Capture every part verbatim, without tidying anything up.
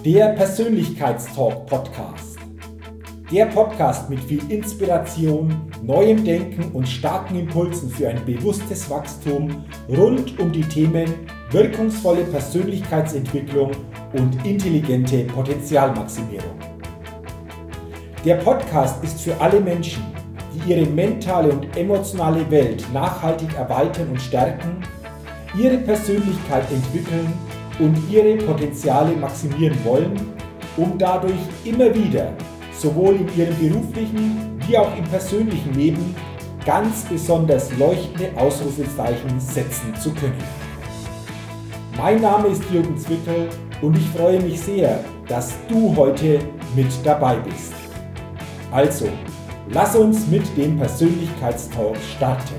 Der Persönlichkeitstalk-Podcast. Der Podcast mit viel Inspiration, neuem Denken und starken Impulsen für ein bewusstes Wachstum rund um die Themen wirkungsvolle Persönlichkeitsentwicklung und intelligente Potenzialmaximierung. Der Podcast ist für alle Menschen, die ihre mentale und emotionale Welt nachhaltig erweitern und stärken, ihre Persönlichkeit entwickeln und ihre Potenziale maximieren wollen, um dadurch immer wieder, sowohl in ihrem beruflichen wie auch im persönlichen Leben, ganz besonders leuchtende Ausrufezeichen setzen zu können. Mein Name ist Jürgen Zwickel und ich freue mich sehr, dass du heute mit dabei bist. Also, lass uns mit dem Persönlichkeitstalk starten.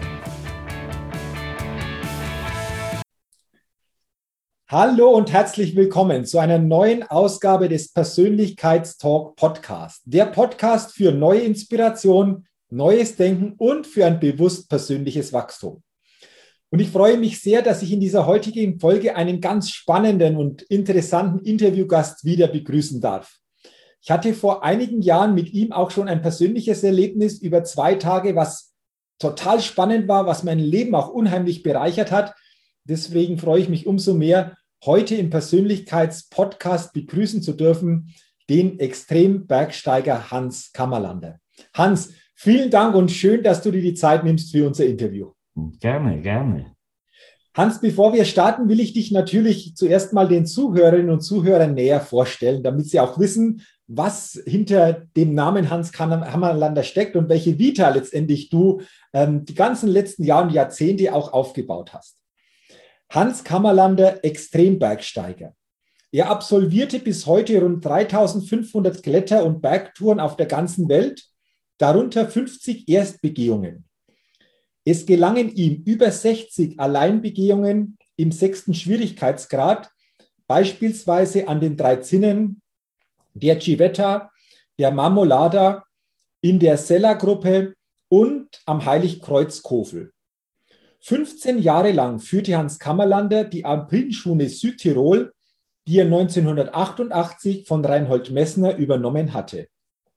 Hallo und herzlich willkommen zu einer neuen Ausgabe des Persönlichkeitstalk Podcast. Der Podcast für neue Inspiration, neues Denken und für ein bewusst persönliches Wachstum. Und ich freue mich sehr, dass ich in dieser heutigen Folge einen ganz spannenden und interessanten Interviewgast wieder begrüßen darf. Ich hatte vor einigen Jahren mit ihm auch schon ein persönliches Erlebnis über zwei Tage, was total spannend war, was mein Leben auch unheimlich bereichert hat. Deswegen freue ich mich umso mehr, heute im Persönlichkeitspodcast begrüßen zu dürfen, den Extrembergsteiger Hans Kammerlander. Hans, vielen Dank und schön, dass du dir die Zeit nimmst für unser Interview. Gerne, gerne. Hans, bevor wir starten, will ich dich natürlich zuerst mal den Zuhörerinnen und Zuhörern näher vorstellen, damit sie auch wissen, was hinter dem Namen Hans Kammerlander steckt und welche Vita letztendlich du ähm, die ganzen letzten Jahre und Jahrzehnte auch aufgebaut hast. Hans Kammerlander, Extrembergsteiger. Er absolvierte bis heute rund dreitausendfünfhundert Kletter- und Bergtouren auf der ganzen Welt, darunter fünfzig Erstbegehungen. Es gelangen ihm über sechzig Alleinbegehungen im sechsten Schwierigkeitsgrad, beispielsweise an den drei Zinnen, der Civetta, der Marmolada, in der Sella-Gruppe und am Heiligkreuz-Kofel. fünfzehn Jahre lang führte Hans Kammerlander die Alpinschule Südtirol, die er neunzehnhundertachtundachtzig von Reinhold Messner übernommen hatte.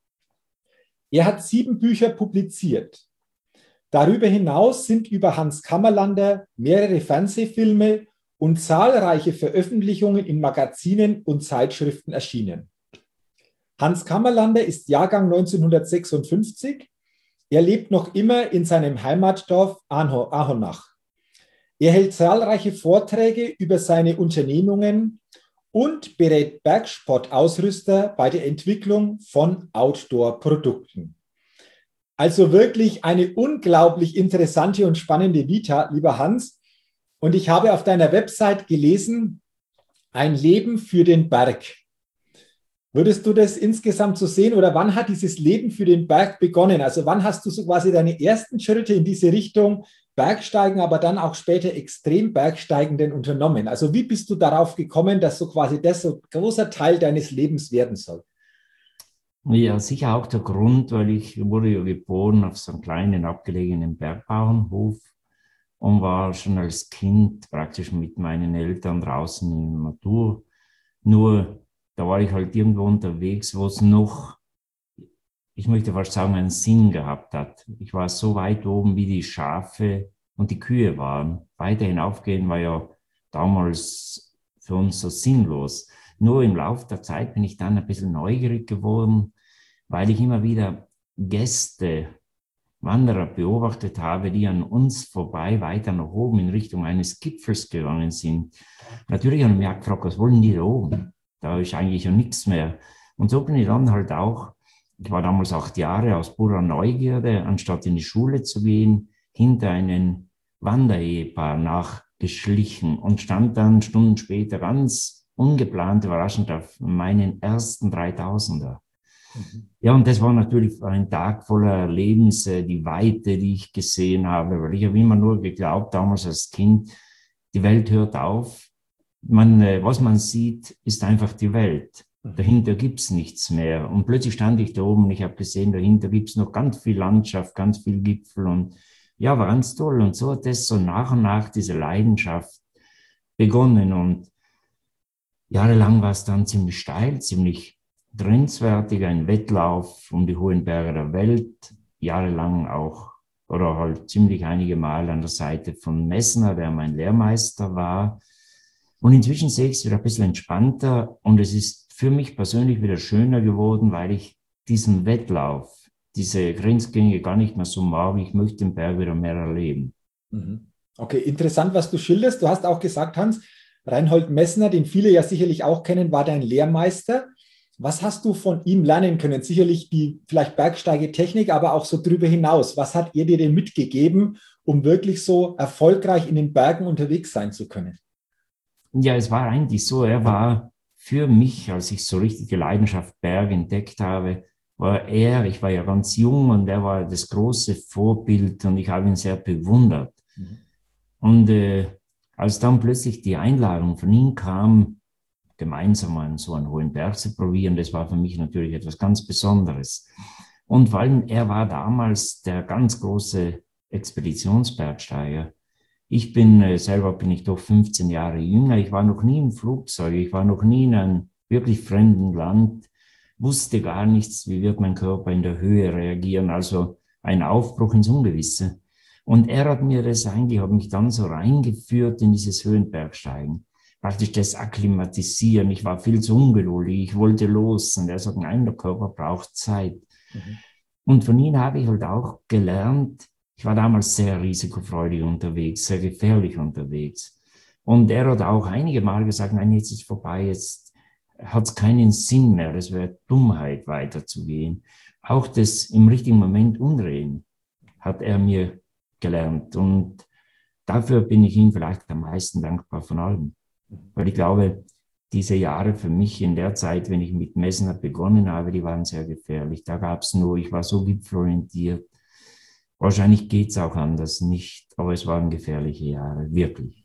Er hat sieben Bücher publiziert. Darüber hinaus sind über Hans Kammerlander mehrere Fernsehfilme und zahlreiche Veröffentlichungen in Magazinen und Zeitschriften erschienen. Hans Kammerlander ist Jahrgang neunzehnhundertsechsundfünfzig. Er lebt noch immer in seinem Heimatdorf Ahonach. Er hält zahlreiche Vorträge über seine Unternehmungen und berät Bergsportausrüster bei der Entwicklung von Outdoor-Produkten. Also wirklich eine unglaublich interessante und spannende Vita, lieber Hans. Und ich habe auf deiner Website gelesen, ein Leben für den Berg. Würdest du das insgesamt so sehen oder wann hat dieses Leben für den Berg begonnen? Also wann hast du so quasi deine ersten Schritte in diese Richtung Bergsteigen, aber dann auch später Extrembergsteigenden unternommen? Also wie bist du darauf gekommen, dass so quasi das so ein großer Teil deines Lebens werden soll? Ja, sicher auch der Grund, weil ich wurde ja geboren auf so einem kleinen abgelegenen Bergbauernhof und war schon als Kind praktisch mit meinen Eltern draußen in der Natur. Nur da war ich halt irgendwo unterwegs, wo es noch, ich möchte fast sagen, einen Sinn gehabt hat. Ich war so weit oben, wie die Schafe und die Kühe waren. Weiter hinaufgehen war ja damals für uns so sinnlos. Nur im Laufe der Zeit bin ich dann ein bisschen neugierig geworden, weil ich immer wieder Gäste, Wanderer beobachtet habe, die an uns vorbei weiter nach oben in Richtung eines Gipfels gegangen sind. Natürlich habe ich mich gefragt, was wollen die da oben? Da ist eigentlich ja nichts mehr. Und so bin ich dann halt auch, ich war damals acht Jahre, aus purer Neugierde, anstatt in die Schule zu gehen, hinter einen Wanderehepaar nachgeschlichen und stand dann Stunden später ganz ungeplant, überraschend auf meinen ersten dreitausender. Mhm. Ja, und das war natürlich ein Tag voller Erlebnisse, die Weite, die ich gesehen habe, weil ich habe immer nur geglaubt, damals als Kind, die Welt hört auf. Man, was man sieht, ist einfach die Welt. Dahinter gibt es nichts mehr. Und plötzlich stand ich da oben und ich habe gesehen, dahinter gibt es noch ganz viel Landschaft, ganz viel Gipfel. Und ja, war ganz toll. Und so hat das so nach und nach diese Leidenschaft begonnen. Und Jahrelang war es dann ziemlich steil, ziemlich grenzwertig, ein Wettlauf um die hohen Berge der Welt, jahrelang auch oder halt ziemlich einige Mal an der Seite von Messner, der mein Lehrmeister war. Und inzwischen sehe ich es wieder ein bisschen entspannter und es ist für mich persönlich wieder schöner geworden, weil ich diesen Wettlauf, diese Grenzgänge gar nicht mehr so mag. Ich möchte den Berg wieder mehr erleben. Mhm. Okay, interessant, was du schilderst. Du hast auch gesagt, Hans, Reinhold Messner, den viele ja sicherlich auch kennen, war dein Lehrmeister. Was hast du von ihm lernen können? Sicherlich die vielleicht Bergsteigetechnik, aber auch so drüber hinaus. Was hat er dir denn mitgegeben, um wirklich so erfolgreich in den Bergen unterwegs sein zu können? Ja, es war eigentlich so, er war für mich, als ich so richtige Leidenschaft Berg entdeckt habe, war er, ich war ja ganz jung und er war das große Vorbild und ich habe ihn sehr bewundert. Mhm. Und äh, als dann plötzlich die Einladung von ihm kam, gemeinsam an so einen hohen Berg zu probieren, das war für mich natürlich etwas ganz Besonderes. Und vor allem, er war damals der ganz große Expeditionsbergsteiger. Ich bin äh, selber bin ich doch fünfzehn Jahre jünger. Ich war noch nie im Flugzeug. Ich war noch nie in einem wirklich fremden Land, wusste gar nichts, wie wird mein Körper in der Höhe reagieren. Also ein Aufbruch ins Ungewisse. Und er hat mir das eigentlich, hat mich dann so reingeführt in dieses Höhenbergsteigen. Praktisch das Akklimatisieren. Ich war viel zu ungeduldig. Ich wollte los. Und er sagt, nein, der Körper braucht Zeit. Mhm. Und von ihm habe ich halt auch gelernt, ich war damals sehr risikofreudig unterwegs, sehr gefährlich unterwegs. Und er hat auch einige Mal gesagt, nein, jetzt ist vorbei, jetzt hat es keinen Sinn mehr, das wäre Dummheit, weiterzugehen. Auch das im richtigen Moment umdrehen hat er mir gelernt. Und dafür bin ich ihm vielleicht am meisten dankbar von allem. Weil ich glaube, diese Jahre für mich in der Zeit, wenn ich mit Messner begonnen habe, die waren sehr gefährlich. Da gab es nur, ich war so gipfelorientiert. Wahrscheinlich geht es auch anders nicht, aber es waren gefährliche Jahre, wirklich.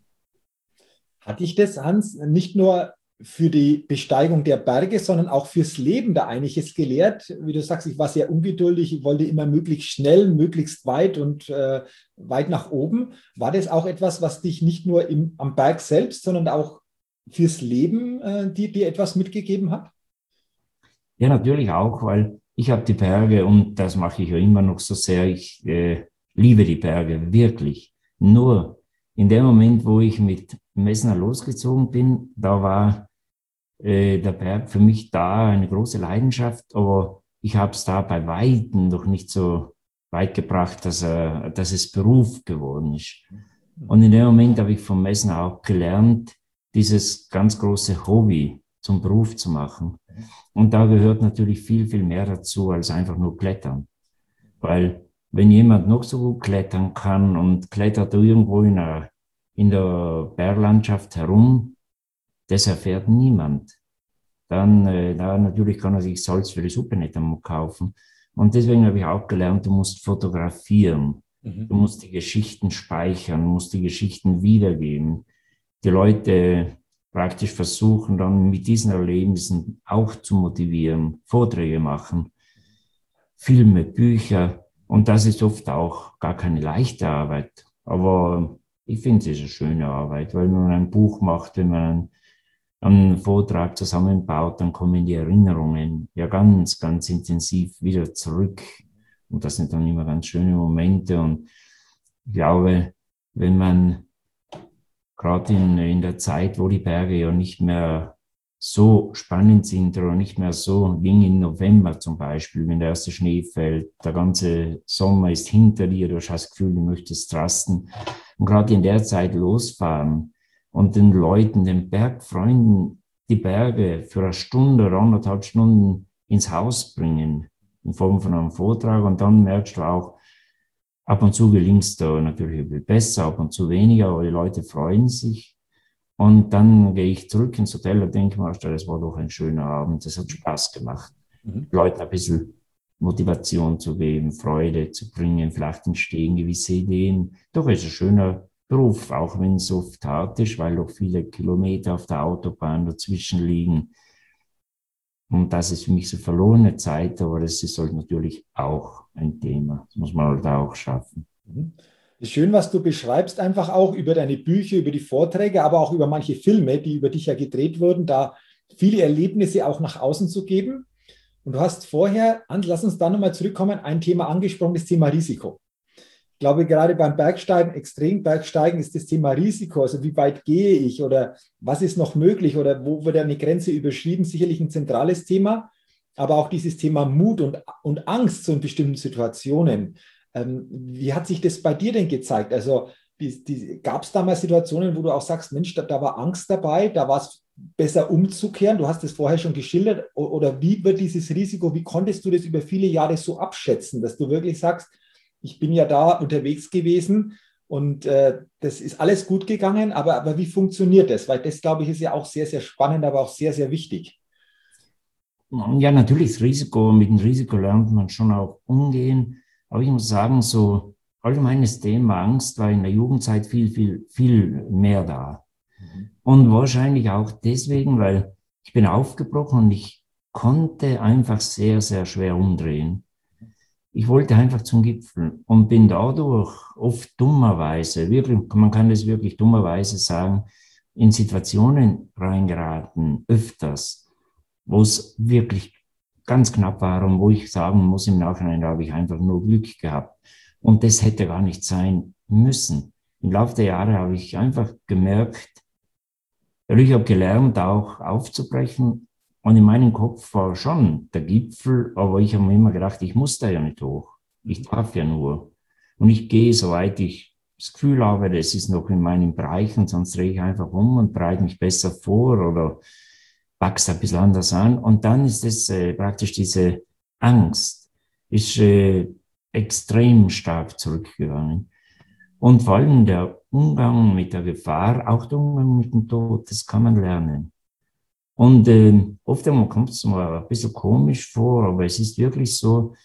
Hat dich das, Hans, nicht nur für die Besteigung der Berge, sondern auch fürs Leben da einiges gelehrt? Wie du sagst, ich war sehr ungeduldig, ich wollte immer möglichst schnell, möglichst weit und äh, weit nach oben. War das auch etwas, was dich nicht nur im, am Berg selbst, sondern auch fürs Leben äh, dir, dir etwas mitgegeben hat? Ja, natürlich auch, weil ich habe die Berge und das mache ich ja immer noch so sehr. Ich äh, liebe die Berge, wirklich. Nur in dem Moment, wo ich mit Messner losgezogen bin, da war äh, der Berg für mich da eine große Leidenschaft, aber ich habe es da bei Weitem noch nicht so weit gebracht, dass, äh, dass es Beruf geworden ist. Und in dem Moment habe ich vom Messner auch gelernt, dieses ganz große Hobby zum Beruf zu machen. Und da gehört natürlich viel, viel mehr dazu als einfach nur Klettern. Weil wenn jemand noch so gut klettern kann und klettert irgendwo in der, in der Berglandschaft herum, das erfährt niemand. Dann äh, da natürlich kann er sich Salz für die Suppe nicht einmal kaufen. Und deswegen habe ich auch gelernt, du musst fotografieren. Du Mhm. musst die Geschichten speichern, musst die Geschichten wiedergeben. Die Leute praktisch versuchen dann mit diesen Erlebnissen auch zu motivieren, Vorträge machen, Filme, Bücher. Und das ist oft auch gar keine leichte Arbeit. Aber ich finde, es ist eine schöne Arbeit, weil wenn man ein Buch macht, wenn man einen Vortrag zusammenbaut, dann kommen die Erinnerungen ja ganz, ganz intensiv wieder zurück. Und das sind dann immer ganz schöne Momente. Und ich glaube, wenn man gerade in, in der Zeit, wo die Berge ja nicht mehr so spannend sind oder nicht mehr so wie im November zum Beispiel, wenn der erste Schnee fällt, der ganze Sommer ist hinter dir, du hast das Gefühl, du möchtest rasten. Und gerade in der Zeit losfahren und den Leuten, den Bergfreunden, die Berge für eine Stunde oder anderthalb Stunden ins Haus bringen, in Form von einem Vortrag. Und dann merkst du auch, ab und zu gelingt es da natürlich ein bisschen besser, ab und zu weniger, aber die Leute freuen sich. Und dann gehe ich zurück ins Hotel und denke mir, das war doch ein schöner Abend, das hat Spaß gemacht. Mhm. Leuten ein bisschen Motivation zu geben, Freude zu bringen, vielleicht entstehen gewisse Ideen. Doch ist ein schöner Beruf, auch wenn es oft hart ist, weil doch viele Kilometer auf der Autobahn dazwischen liegen. Und das ist für mich so verlorene Zeit, aber das ist halt natürlich auch ein Thema. Das muss man halt auch schaffen. Mhm. Schön, was du beschreibst, einfach auch über deine Bücher, über die Vorträge, aber auch über manche Filme, die über dich ja gedreht wurden, da viele Erlebnisse auch nach außen zu geben. Und du hast vorher, lass uns da nochmal zurückkommen, ein Thema angesprochen, das Thema Risiko. Ich glaube, gerade beim Bergsteigen, Extrembergsteigen ist das Thema Risiko, also wie weit gehe ich oder was ist noch möglich oder wo wird eine Grenze überschritten, sicherlich ein zentrales Thema, aber auch dieses Thema Mut und, und Angst so in bestimmten Situationen. Ähm, wie hat sich das bei dir denn gezeigt? Also die, die, gab es da mal Situationen, wo du auch sagst, Mensch, da, da war Angst dabei, da war es besser umzukehren? Du hast es vorher schon geschildert. Oder wie wird dieses Risiko, wie konntest du das über viele Jahre so abschätzen, dass du wirklich sagst, ich bin ja da unterwegs gewesen und äh, das ist alles gut gegangen, aber, aber wie funktioniert das? Weil das, glaube ich, ist ja auch sehr, sehr spannend, aber auch sehr, sehr wichtig. Ja, natürlich das Risiko, mit dem Risiko lernt man schon auch umgehen. Aber ich muss sagen, so allgemeines Thema Angst war in der Jugendzeit viel, viel, viel mehr da. Mhm. Und wahrscheinlich auch deswegen, weil ich bin aufgebrochen und ich konnte einfach sehr, sehr schwer umdrehen. Ich wollte einfach zum Gipfel und bin dadurch oft dummerweise, wirklich, man kann das wirklich dummerweise sagen, in Situationen reingeraten, öfters, wo es wirklich ganz knapp war und wo ich sagen muss, im Nachhinein, da habe ich einfach nur Glück gehabt. Und das hätte gar nicht sein müssen. Im Laufe der Jahre habe ich einfach gemerkt, ich habe gelernt, auch aufzubrechen. Und in meinem Kopf war schon der Gipfel, aber ich habe mir immer gedacht, ich muss da ja nicht hoch. Ich darf ja nur. Und ich gehe, soweit ich das Gefühl habe, das ist noch in meinem Bereich und sonst drehe ich einfach um und bereite mich besser vor oder wachse ein bisschen anders an. Und dann ist es äh, praktisch diese Angst, ist äh, extrem stark zurückgegangen. Und vor allem der Umgang mit der Gefahr, auch der Umgang mit dem Tod, das kann man lernen. Und äh, oft kommt es mir ein bisschen komisch vor, aber es ist wirklich so,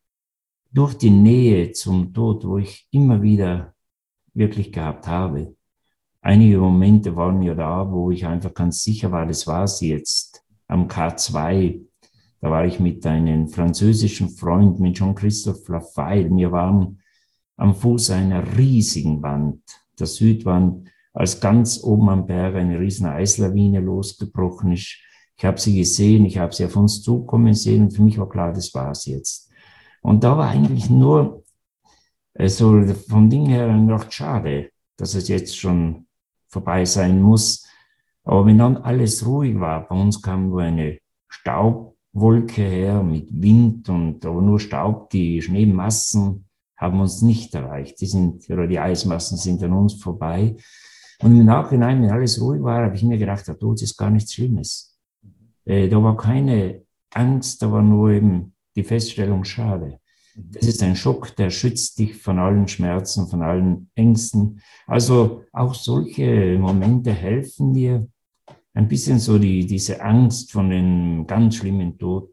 durch die Nähe zum Tod, wo ich immer wieder wirklich gehabt habe, einige Momente waren ja da, wo ich einfach ganz sicher war, das war es jetzt. Am K zwei, da war ich mit einem französischen Freund, mit Jean-Christophe Lafaille. Wir waren am Fuß einer riesigen Wand, der Südwand, als ganz oben am Berg eine riesen Eislawine losgebrochen ist. Ich habe sie gesehen, ich habe sie auf uns zukommen sehen und für mich war klar, das war es jetzt. Und da war eigentlich nur äh, so vom Ding her noch schade, dass es jetzt schon vorbei sein muss. Aber wenn dann alles ruhig war, bei uns kam nur eine Staubwolke her mit Wind und aber nur Staub, die Schneemassen haben uns nicht erreicht. Die sind, oder die Eismassen sind an uns vorbei. Und im Nachhinein, wenn alles ruhig war, habe ich mir gedacht, der Tod ist gar nichts Schlimmes. Äh, da war keine Angst, da war nur eben die Feststellung, schade. Das ist ein Schock, der schützt dich von allen Schmerzen, von allen Ängsten. Also auch solche Momente helfen dir, ein bisschen so die, diese Angst von dem ganz schlimmen Tod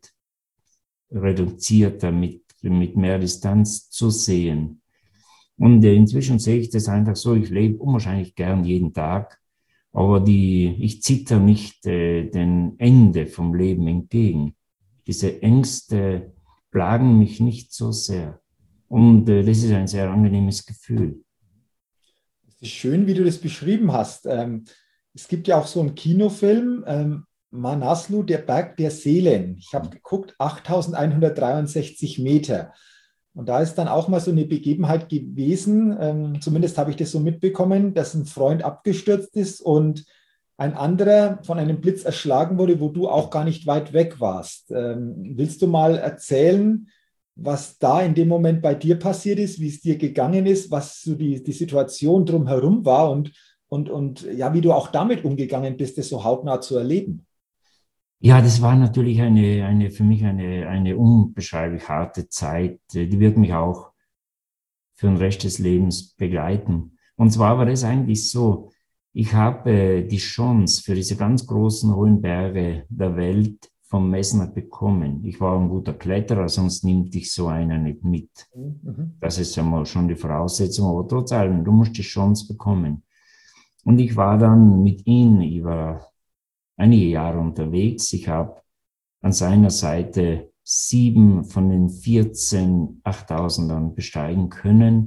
reduzierter, mit, mit mehr Distanz zu sehen. Und äh, inzwischen sehe ich das einfach so, ich lebe unwahrscheinlich gern jeden Tag, aber die, ich zitter nicht äh, dem Ende vom Leben entgegen. Diese Ängste plagen mich nicht so sehr. Und äh, das ist ein sehr angenehmes Gefühl. Es ist schön, wie du das beschrieben hast. Ähm, es gibt ja auch so einen Kinofilm, ähm, Manaslu, der Berg der Seelen. Ich habe geguckt, achttausendeinhundertdreiundsechzig Meter. Und da ist dann auch mal so eine Begebenheit gewesen, ähm, zumindest habe ich das so mitbekommen, dass ein Freund abgestürzt ist und ein anderer von einem Blitz erschlagen wurde, wo du auch gar nicht weit weg warst. Ähm, willst du mal erzählen, was da in dem Moment bei dir passiert ist, wie es dir gegangen ist, was so die, die Situation drumherum war und, und, und ja, wie du auch damit umgegangen bist, das so hautnah zu erleben? Ja, das war natürlich eine, eine für mich eine, eine unbeschreiblich harte Zeit. Die wird mich auch für den Rest des Lebens begleiten. Und zwar war das eigentlich so, ich habe die Chance für diese ganz großen hohen Berge der Welt vom Messner bekommen. Ich war ein guter Kletterer, sonst nimmt dich so einer nicht mit. Mhm. Das ist ja mal schon die Voraussetzung, aber trotz allem, du musst die Chance bekommen. Und ich war dann mit ihm über einige Jahre unterwegs. Ich habe an seiner Seite sieben von den vierzehn achttausendern besteigen können.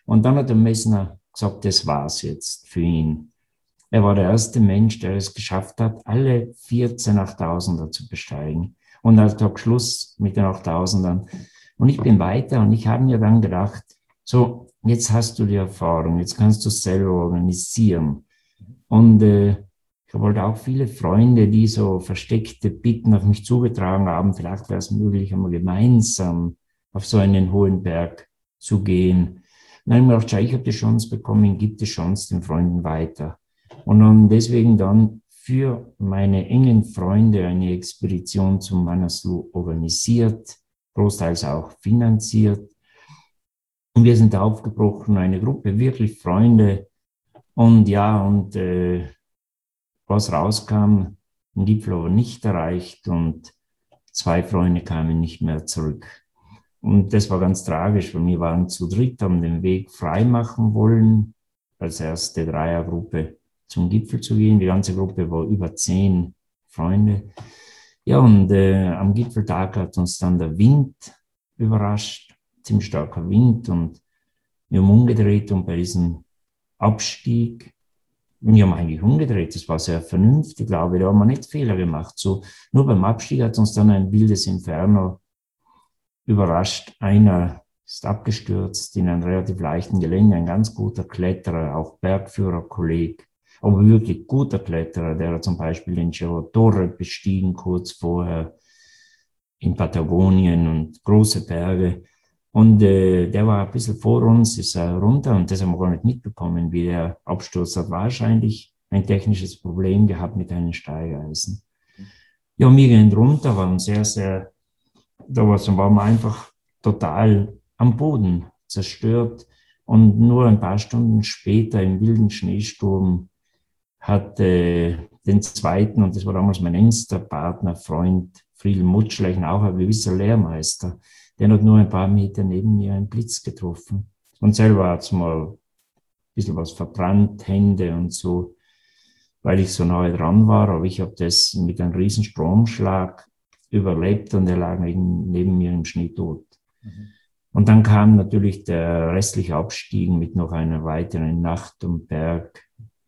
Und dann hat der Messner gesagt, das war's jetzt für ihn. Er war der erste Mensch, der es geschafft hat, alle vierzehn achttausender zu besteigen. Und er hat gesagt, Schluss mit den achttausendern. Und ich bin weiter und ich habe mir dann gedacht, so, jetzt hast du die Erfahrung, jetzt kannst du es selber organisieren. Und äh, ich wollte auch viele Freunde, die so versteckte Bitten auf mich zugetragen haben, vielleicht wäre es möglich, einmal gemeinsam auf so einen hohen Berg zu gehen. Und dann habe ich mir gedacht, schau, ich habe die Chance bekommen, gib die Chance den Freunden weiter. Und dann deswegen dann für meine engen Freunde eine Expedition zum Manaslu organisiert, großteils auch finanziert. Und wir sind aufgebrochen, eine Gruppe wirklich Freunde. Und ja, und äh, was rauskam, ein Gipfel aber nicht erreicht und zwei Freunde kamen nicht mehr zurück. Und das war ganz tragisch, weil wir waren zu dritt, haben den Weg frei machen wollen, als erste Dreiergruppe zum Gipfel zu gehen. Die ganze Gruppe war über zehn Freunde. Ja, und äh, am Gipfeltag hat uns dann der Wind überrascht, ziemlich starker Wind, und wir haben umgedreht und bei diesem Abstieg, wir haben eigentlich umgedreht, das war sehr vernünftig, glaube ich, da haben wir nicht Fehler gemacht. So, nur beim Abstieg hat uns dann ein wildes Inferno überrascht. Einer ist abgestürzt in einem relativ leichten Gelände, ein ganz guter Kletterer, auch Bergführerkolleg, aber wirklich guter Kletterer, der hat zum Beispiel den Cerro Torre bestiegen, kurz vorher in Patagonien und große Berge. Und äh, der war ein bisschen vor uns, ist er runter, und das haben wir gar nicht mitbekommen, wie der Absturz hat. Wahrscheinlich ein technisches Problem gehabt mit einem Steigeisen. Ja, wir gehen runter, waren sehr, sehr, da waren wir einfach total am Boden zerstört. Und nur ein paar Stunden später im wilden Schneesturm hat äh, den zweiten, und das war damals mein engster Partner, Freund, Friedel Mutschleichen, auch ein gewisser Lehrmeister, der hat nur ein paar Meter neben mir einen Blitz getroffen. Und selber hat es mal ein bisschen was verbrannt, Hände und so, weil ich so nahe dran war. Aber ich habe das mit einem riesen Stromschlag überlebt und er lag neben, neben mir im Schnee tot. Mhm. Und dann kam natürlich der restliche Abstieg mit noch einer weiteren Nacht am Berg.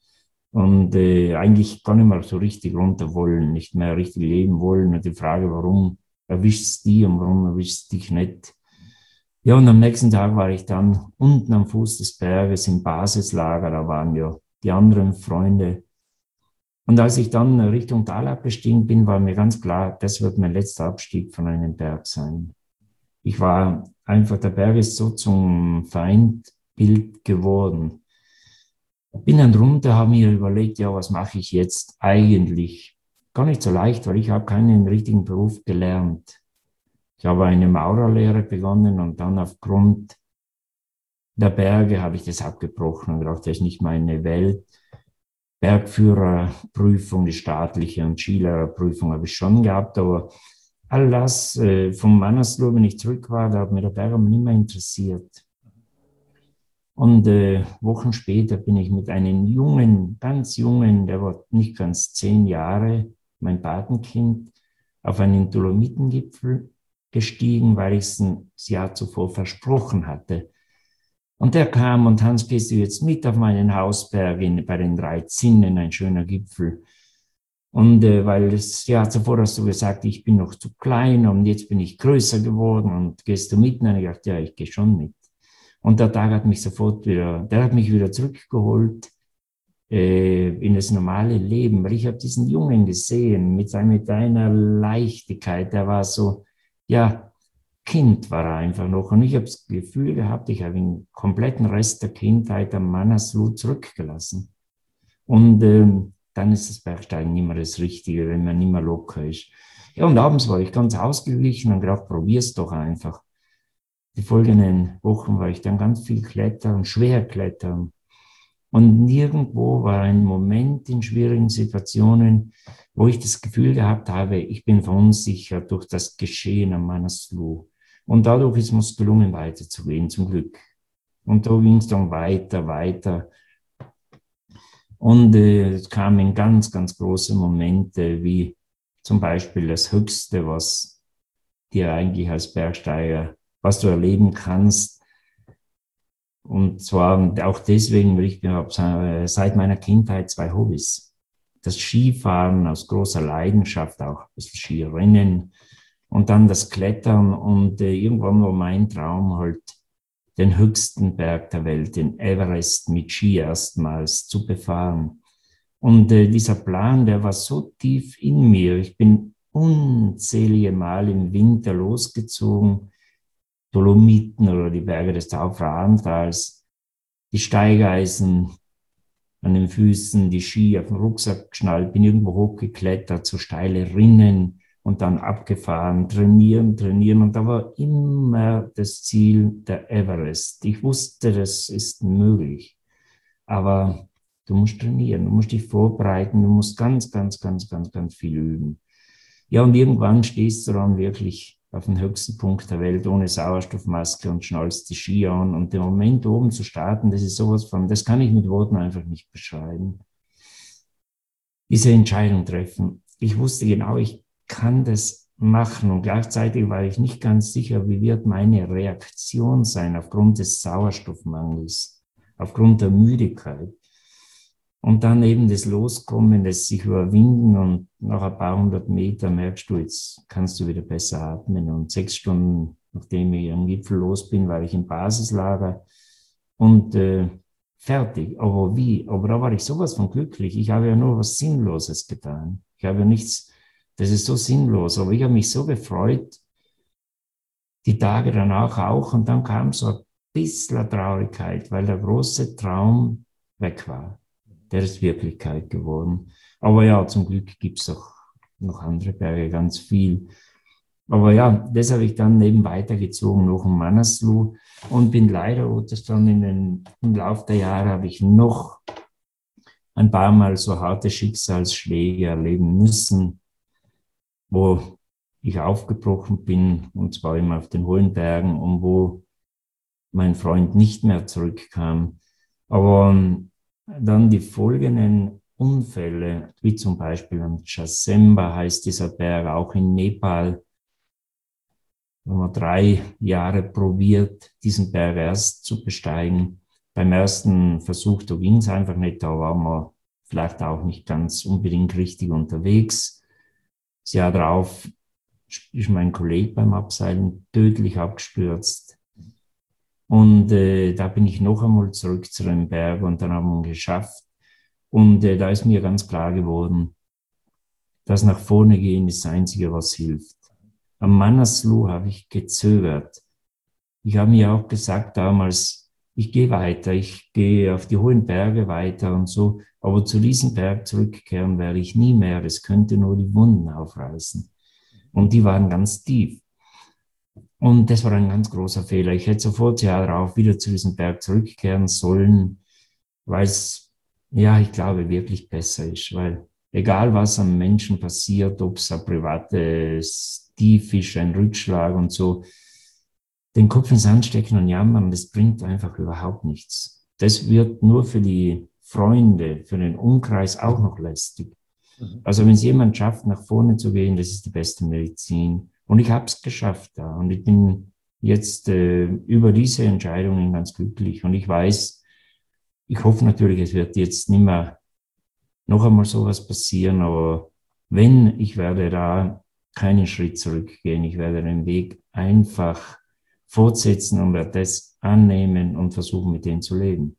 Und äh, eigentlich gar nicht mehr so richtig runter wollen, nicht mehr richtig leben wollen. Und die Frage, warum erwischt es die und warum erwischt es dich nicht? Ja, und am nächsten Tag war ich dann unten am Fuß des Berges im Basislager, da waren ja die anderen Freunde. Und als ich dann Richtung Tal abgestiegen bin, war mir ganz klar, das wird mein letzter Abstieg von einem Berg sein. Ich war einfach, der Berg ist so zum Feindbild geworden. Bin dann runter, habe mir überlegt, ja, was mache ich jetzt eigentlich? Gar nicht so leicht, weil ich habe keinen richtigen Beruf gelernt. Ich habe eine Maurerlehre begonnen und dann aufgrund der Berge habe ich das abgebrochen und gedacht, das ist nicht meine Welt. Bergführerprüfung, die staatliche, und Skilehrerprüfung habe ich schon gehabt, aber all das äh, vom Manaslu, wenn ich zurück war, da hat mir der Berg aber nicht mehr interessiert. Und äh, Wochen später bin ich mit einem jungen, ganz jungen, der war nicht ganz zehn Jahre, mein Patenkind, auf einen Dolomitengipfel gestiegen, weil ich es ein Jahr zuvor versprochen hatte. Und der kam und: Hans, gehst du jetzt mit auf meinen Hausberg in, bei den drei Zinnen, ein schöner Gipfel. Und äh, weil das Jahr zuvor hast du gesagt, ich bin noch zu klein und jetzt bin ich größer geworden und gehst du mit? Und ich dachte, ja, ich gehe schon mit. Und der Tag hat mich sofort wieder, der hat mich wieder zurückgeholt äh, in das normale Leben, weil ich habe diesen Jungen gesehen mit, seiner, mit einer Leichtigkeit, der war so, ja, Kind war er einfach noch. Und ich habe das Gefühl gehabt, ich habe den kompletten Rest der Kindheit am Manaslu zurückgelassen. Und ähm, dann ist das Bergsteigen nicht mehr das Richtige, wenn man nicht mehr locker ist. Ja, und abends war ich ganz ausgeglichen und gedacht, probier's doch einfach. Die folgenden Wochen war ich dann ganz viel klettern, schwer klettern. Und nirgendwo war ein Moment in schwierigen Situationen, wo ich das Gefühl gehabt habe, ich bin verunsichert durch das Geschehen am Manaslu. Und dadurch ist es gelungen, weiterzugehen, zum Glück. Und da ging es dann weiter, weiter. Und äh, es kamen ganz, ganz große Momente, wie zum Beispiel das Höchste, was dir eigentlich als Bergsteiger, was du erleben kannst, Und zwar auch deswegen, weil ich habe seit meiner Kindheit zwei Hobbys. Das Skifahren aus großer Leidenschaft, auch ein bisschen Skirennen und dann das Klettern. Und äh, irgendwann war mein Traum halt, den höchsten Berg der Welt, den Everest mit Ski erstmals zu befahren. Und äh, dieser Plan, der war so tief in mir. Ich bin unzählige Mal im Winter losgezogen, Dolomiten oder die Berge des Taufra-Antals, die Steigeisen an den Füßen, die Ski auf den Rucksack geschnallt, bin irgendwo hochgeklettert, so steile Rinnen und dann abgefahren, trainieren, trainieren. Und da war immer das Ziel der Everest. Ich wusste, das ist möglich, aber du musst trainieren, du musst dich vorbereiten, du musst ganz, ganz, ganz, ganz, ganz viel üben. Ja, und irgendwann stehst du dann wirklich auf dem höchsten Punkt der Welt ohne Sauerstoffmaske und schnallst die Ski an. Und den Moment oben zu starten, das ist sowas von, das kann ich mit Worten einfach nicht beschreiben. Diese Entscheidung treffen. Ich wusste genau, ich kann das machen. Und gleichzeitig war ich nicht ganz sicher, wie wird meine Reaktion sein aufgrund des Sauerstoffmangels, aufgrund der Müdigkeit. Und dann eben das Loskommen, das sich überwinden und nach ein paar hundert Meter merkst du, jetzt kannst du wieder besser atmen. Und sechs Stunden, nachdem ich am Gipfel los bin, war ich im Basislager und äh, fertig. Aber wie? Aber da war ich sowas von glücklich. Ich habe ja nur was Sinnloses getan. Ich habe ja nichts, das ist so sinnlos. Aber ich habe mich so gefreut, die Tage danach auch. Und dann kam so ein bisschen Traurigkeit, weil der große Traum weg war. Der ist Wirklichkeit geworden. Aber ja, zum Glück gibt es auch noch andere Berge, ganz viel. Aber ja, das habe ich dann eben weitergezogen, noch in Manaslu und bin leider Gottes dann in den, im Laufe der Jahre habe ich noch ein paar Mal so harte Schicksalsschläge erleben müssen, wo ich aufgebrochen bin, und zwar immer auf den hohen Bergen, und wo mein Freund nicht mehr zurückkam. Aber dann die folgenden Unfälle, wie zum Beispiel am Chasemba heißt dieser Berg, auch in Nepal, haben wir drei Jahre probiert, diesen Berg erst zu besteigen. Beim ersten Versuch, da ging es einfach nicht, da waren wir vielleicht auch nicht ganz unbedingt richtig unterwegs. Das Jahr darauf ist mein Kollege beim Abseilen tödlich abgestürzt. Und äh, da bin ich noch einmal zurück zu dem Berg und dann haben wir ihn geschafft. Und äh, da ist mir ganz klar geworden, dass nach vorne gehen ist das Einzige, was hilft. Am Manaslu habe ich gezögert. Ich habe mir auch gesagt damals, ich gehe weiter, ich gehe auf die hohen Berge weiter und so, aber zu diesem Berg zurückkehren werde ich nie mehr. Das könnte nur die Wunden aufreißen. Und die waren ganz tief. Und das war ein ganz großer Fehler. Ich hätte sofort ja darauf wieder zu diesem Berg zurückkehren sollen, weil es, ja, ich glaube, wirklich besser ist. Weil egal, was am Menschen passiert, ob es ein privates Tief ist, ein Rückschlag und so, den Kopf ins Sand stecken und jammern, das bringt einfach überhaupt nichts. Das wird nur für die Freunde, für den Umkreis auch noch lästig. Also wenn es jemand schafft, nach vorne zu gehen, das ist die beste Medizin. Und ich habe es geschafft da. Und ich bin jetzt äh, über diese Entscheidungen ganz glücklich. Und ich weiß, ich hoffe natürlich, es wird jetzt nicht mehr noch einmal sowas passieren. Aber wenn, ich werde da keinen Schritt zurückgehen. Ich werde den Weg einfach fortsetzen und werde das annehmen und versuchen, mit dem zu leben.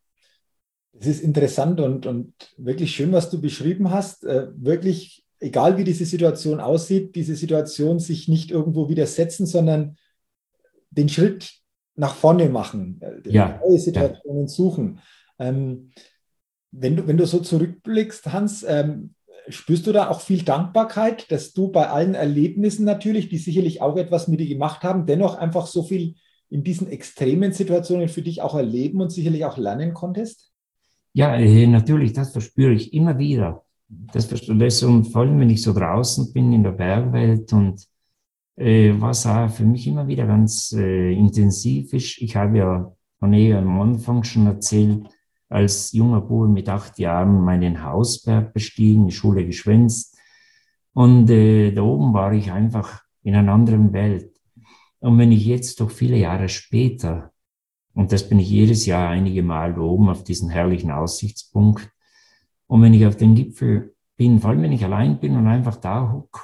Es ist interessant und, und wirklich schön, was du beschrieben hast. Äh, wirklich, egal wie diese Situation aussieht, diese Situation sich nicht irgendwo widersetzen, sondern den Schritt nach vorne machen, äh, Ja, neue Situationen ja. suchen. Ähm, wenn du, wenn du so zurückblickst, Hans, ähm, spürst du da auch viel Dankbarkeit, dass du bei allen Erlebnissen natürlich, die sicherlich auch etwas mit dir gemacht haben, dennoch einfach so viel in diesen extremen Situationen für dich auch erleben und sicherlich auch lernen konntest? Ja, äh, natürlich, das verspüre ich immer wieder. Das, das und vor allem, wenn ich so draußen bin in der Bergwelt und äh, was auch für mich immer wieder ganz äh, intensiv ist. Ich habe ja von eh am Anfang schon erzählt, als junger Bub mit acht Jahren meinen Hausberg bestiegen, die Schule geschwänzt. Und äh, da oben war ich einfach in einer anderen Welt. Und wenn ich jetzt doch viele Jahre später, Und das bin ich jedes Jahr einige Mal da oben auf diesen herrlichen Aussichtspunkt. Und wenn ich auf den Gipfel bin, vor allem wenn ich allein bin und einfach da hocke,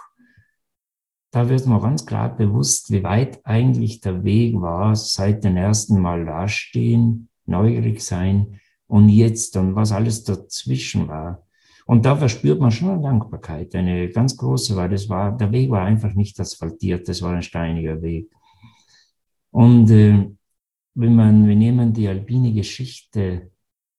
da wird mir ganz klar bewusst, wie weit eigentlich der Weg war, seit dem ersten Mal dastehen, neugierig sein und jetzt und was alles dazwischen war. Und da verspürt man schon eine Dankbarkeit, eine ganz große, weil das war, der Weg war einfach nicht asphaltiert, das war ein steiniger Weg. Und äh, wenn man, wenn jemand die alpine Geschichte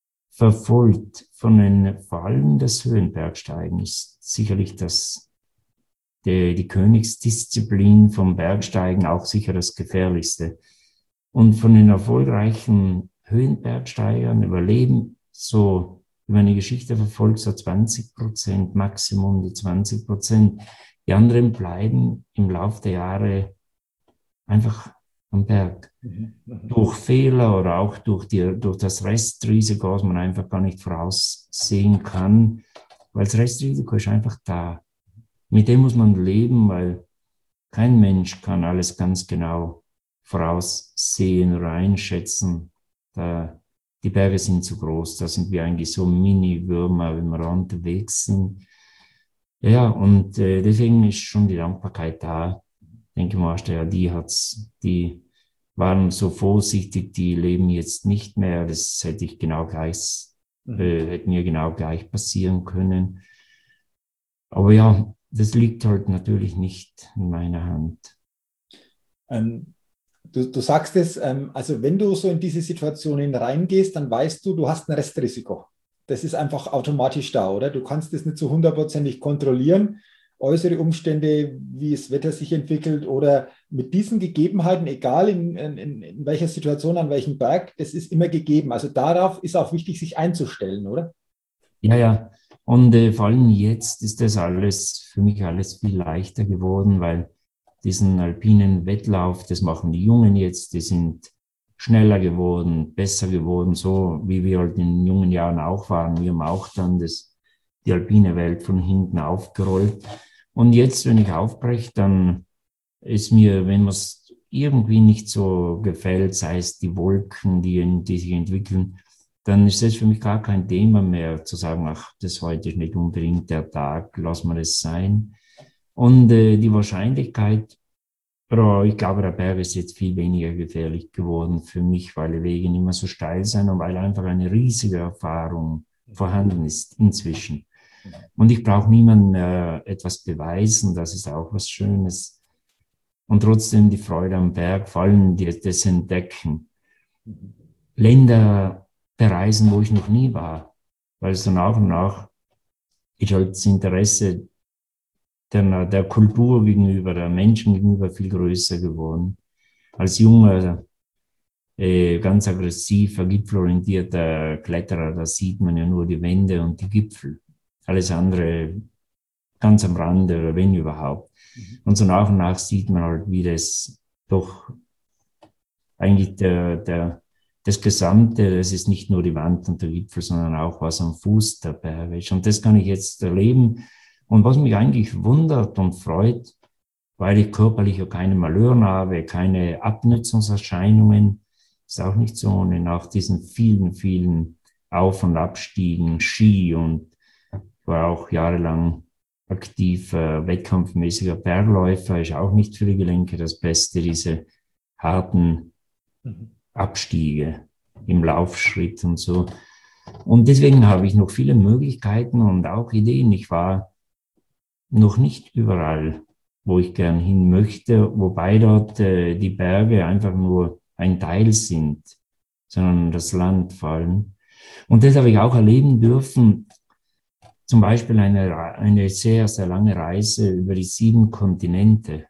verfolgt, von den, vor allem das Höhenbergsteigen, ist sicherlich das, die, die Königsdisziplin vom Bergsteigen auch sicher das Gefährlichste. Und von den erfolgreichen Höhenbergsteigern überleben so, wenn man die Geschichte verfolgt, so zwanzig Prozent, Maximum die zwanzig Prozent. Die anderen bleiben im Laufe der Jahre einfach am Berg. Mhm. Mhm. Durch Fehler oder auch durch, die, durch das Restrisiko, was man einfach gar nicht voraussehen kann, weil das Restrisiko ist einfach da. Mit dem muss man leben, weil kein Mensch kann alles ganz genau voraussehen oder einschätzen. Da, die Berge sind zu groß, da sind wir eigentlich so Mini-Würmer, wenn wir da unterwegs sind. Ja, und äh, deswegen ist schon die Dankbarkeit da. Ich denke mal, ja, die hat's, die waren so vorsichtig, die leben jetzt nicht mehr. Das hätte ich genau gleich, äh, hätte mir genau gleich passieren können. Aber ja, das liegt halt natürlich nicht in meiner Hand. Ähm, du, du sagst es, ähm, also wenn du so in diese Situationen reingehst, dann weißt du, du hast ein Restrisiko. Das ist einfach automatisch da, oder? Du kannst es nicht so hundertprozentig kontrollieren, äußere Umstände, wie das Wetter sich entwickelt oder mit diesen Gegebenheiten, egal in, in, in welcher Situation, an welchem Berg, das ist immer gegeben. Also darauf ist auch wichtig, sich einzustellen, oder? Ja, ja. Und äh, vor allem jetzt ist das alles, für mich alles viel leichter geworden, weil diesen alpinen Wettlauf, das machen die Jungen jetzt, die sind schneller geworden, besser geworden, so wie wir halt in jungen Jahren auch waren. Wir haben auch dann das, die alpine Welt von hinten aufgerollt. Und jetzt, wenn ich aufbreche, dann ist mir, wenn mir es irgendwie nicht so gefällt, sei es die Wolken, die, die sich entwickeln, dann ist das für mich gar kein Thema mehr, zu sagen, ach, das heute ist nicht unbedingt der Tag, lass mal es sein. Und äh, die Wahrscheinlichkeit, oder ich glaube, der Berg ist jetzt viel weniger gefährlich geworden für mich, weil die Wege nicht mehr so steil sind und weil einfach eine riesige Erfahrung vorhanden ist inzwischen. Und ich brauche niemandem äh, etwas beweisen, das ist auch was Schönes. Und trotzdem die Freude am Berg, vor allem die, das Entdecken. Länder bereisen, wo ich noch nie war, weil so nach und nach ist halt das Interesse der, der Kultur gegenüber, der Menschen gegenüber viel größer geworden. Als junger, äh, ganz aggressiver, gipfelorientierter Kletterer, da sieht man ja nur die Wände und die Gipfel. Alles andere ganz am Rande oder wenn überhaupt. Mhm. Und so nach und nach sieht man halt, wie das doch eigentlich der, der das Gesamte, das ist nicht nur die Wand und der Gipfel, sondern auch was am Fuß der Berge ist. Und das kann ich jetzt erleben. Und was mich eigentlich wundert und freut, weil ich körperlich ja keine Malören habe, keine Abnutzungserscheinungen, ist auch nicht so, und nach diesen vielen, vielen Auf- und Abstiegen, Ski, und ich war auch jahrelang aktiver, wettkampfmäßiger Bergläufer, ist auch nicht für die Gelenke das Beste, diese harten Abstiege im Laufschritt und so. Und deswegen habe ich noch viele Möglichkeiten und auch Ideen. Ich war noch nicht überall, wo ich gern hin möchte, wobei dort äh, die Berge einfach nur ein Teil sind, sondern das Land vor allem. Und das habe ich auch erleben dürfen, zum Beispiel eine, eine sehr, sehr lange Reise über die sieben Kontinente.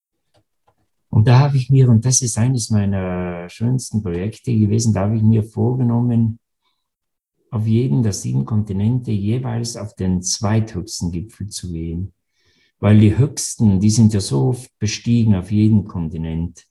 Und da habe ich mir, und das ist eines meiner schönsten Projekte gewesen, da habe ich mir vorgenommen, auf jeden der sieben Kontinente jeweils auf den zweithöchsten Gipfel zu gehen. Weil die höchsten, die sind ja so oft bestiegen auf jedem Kontinent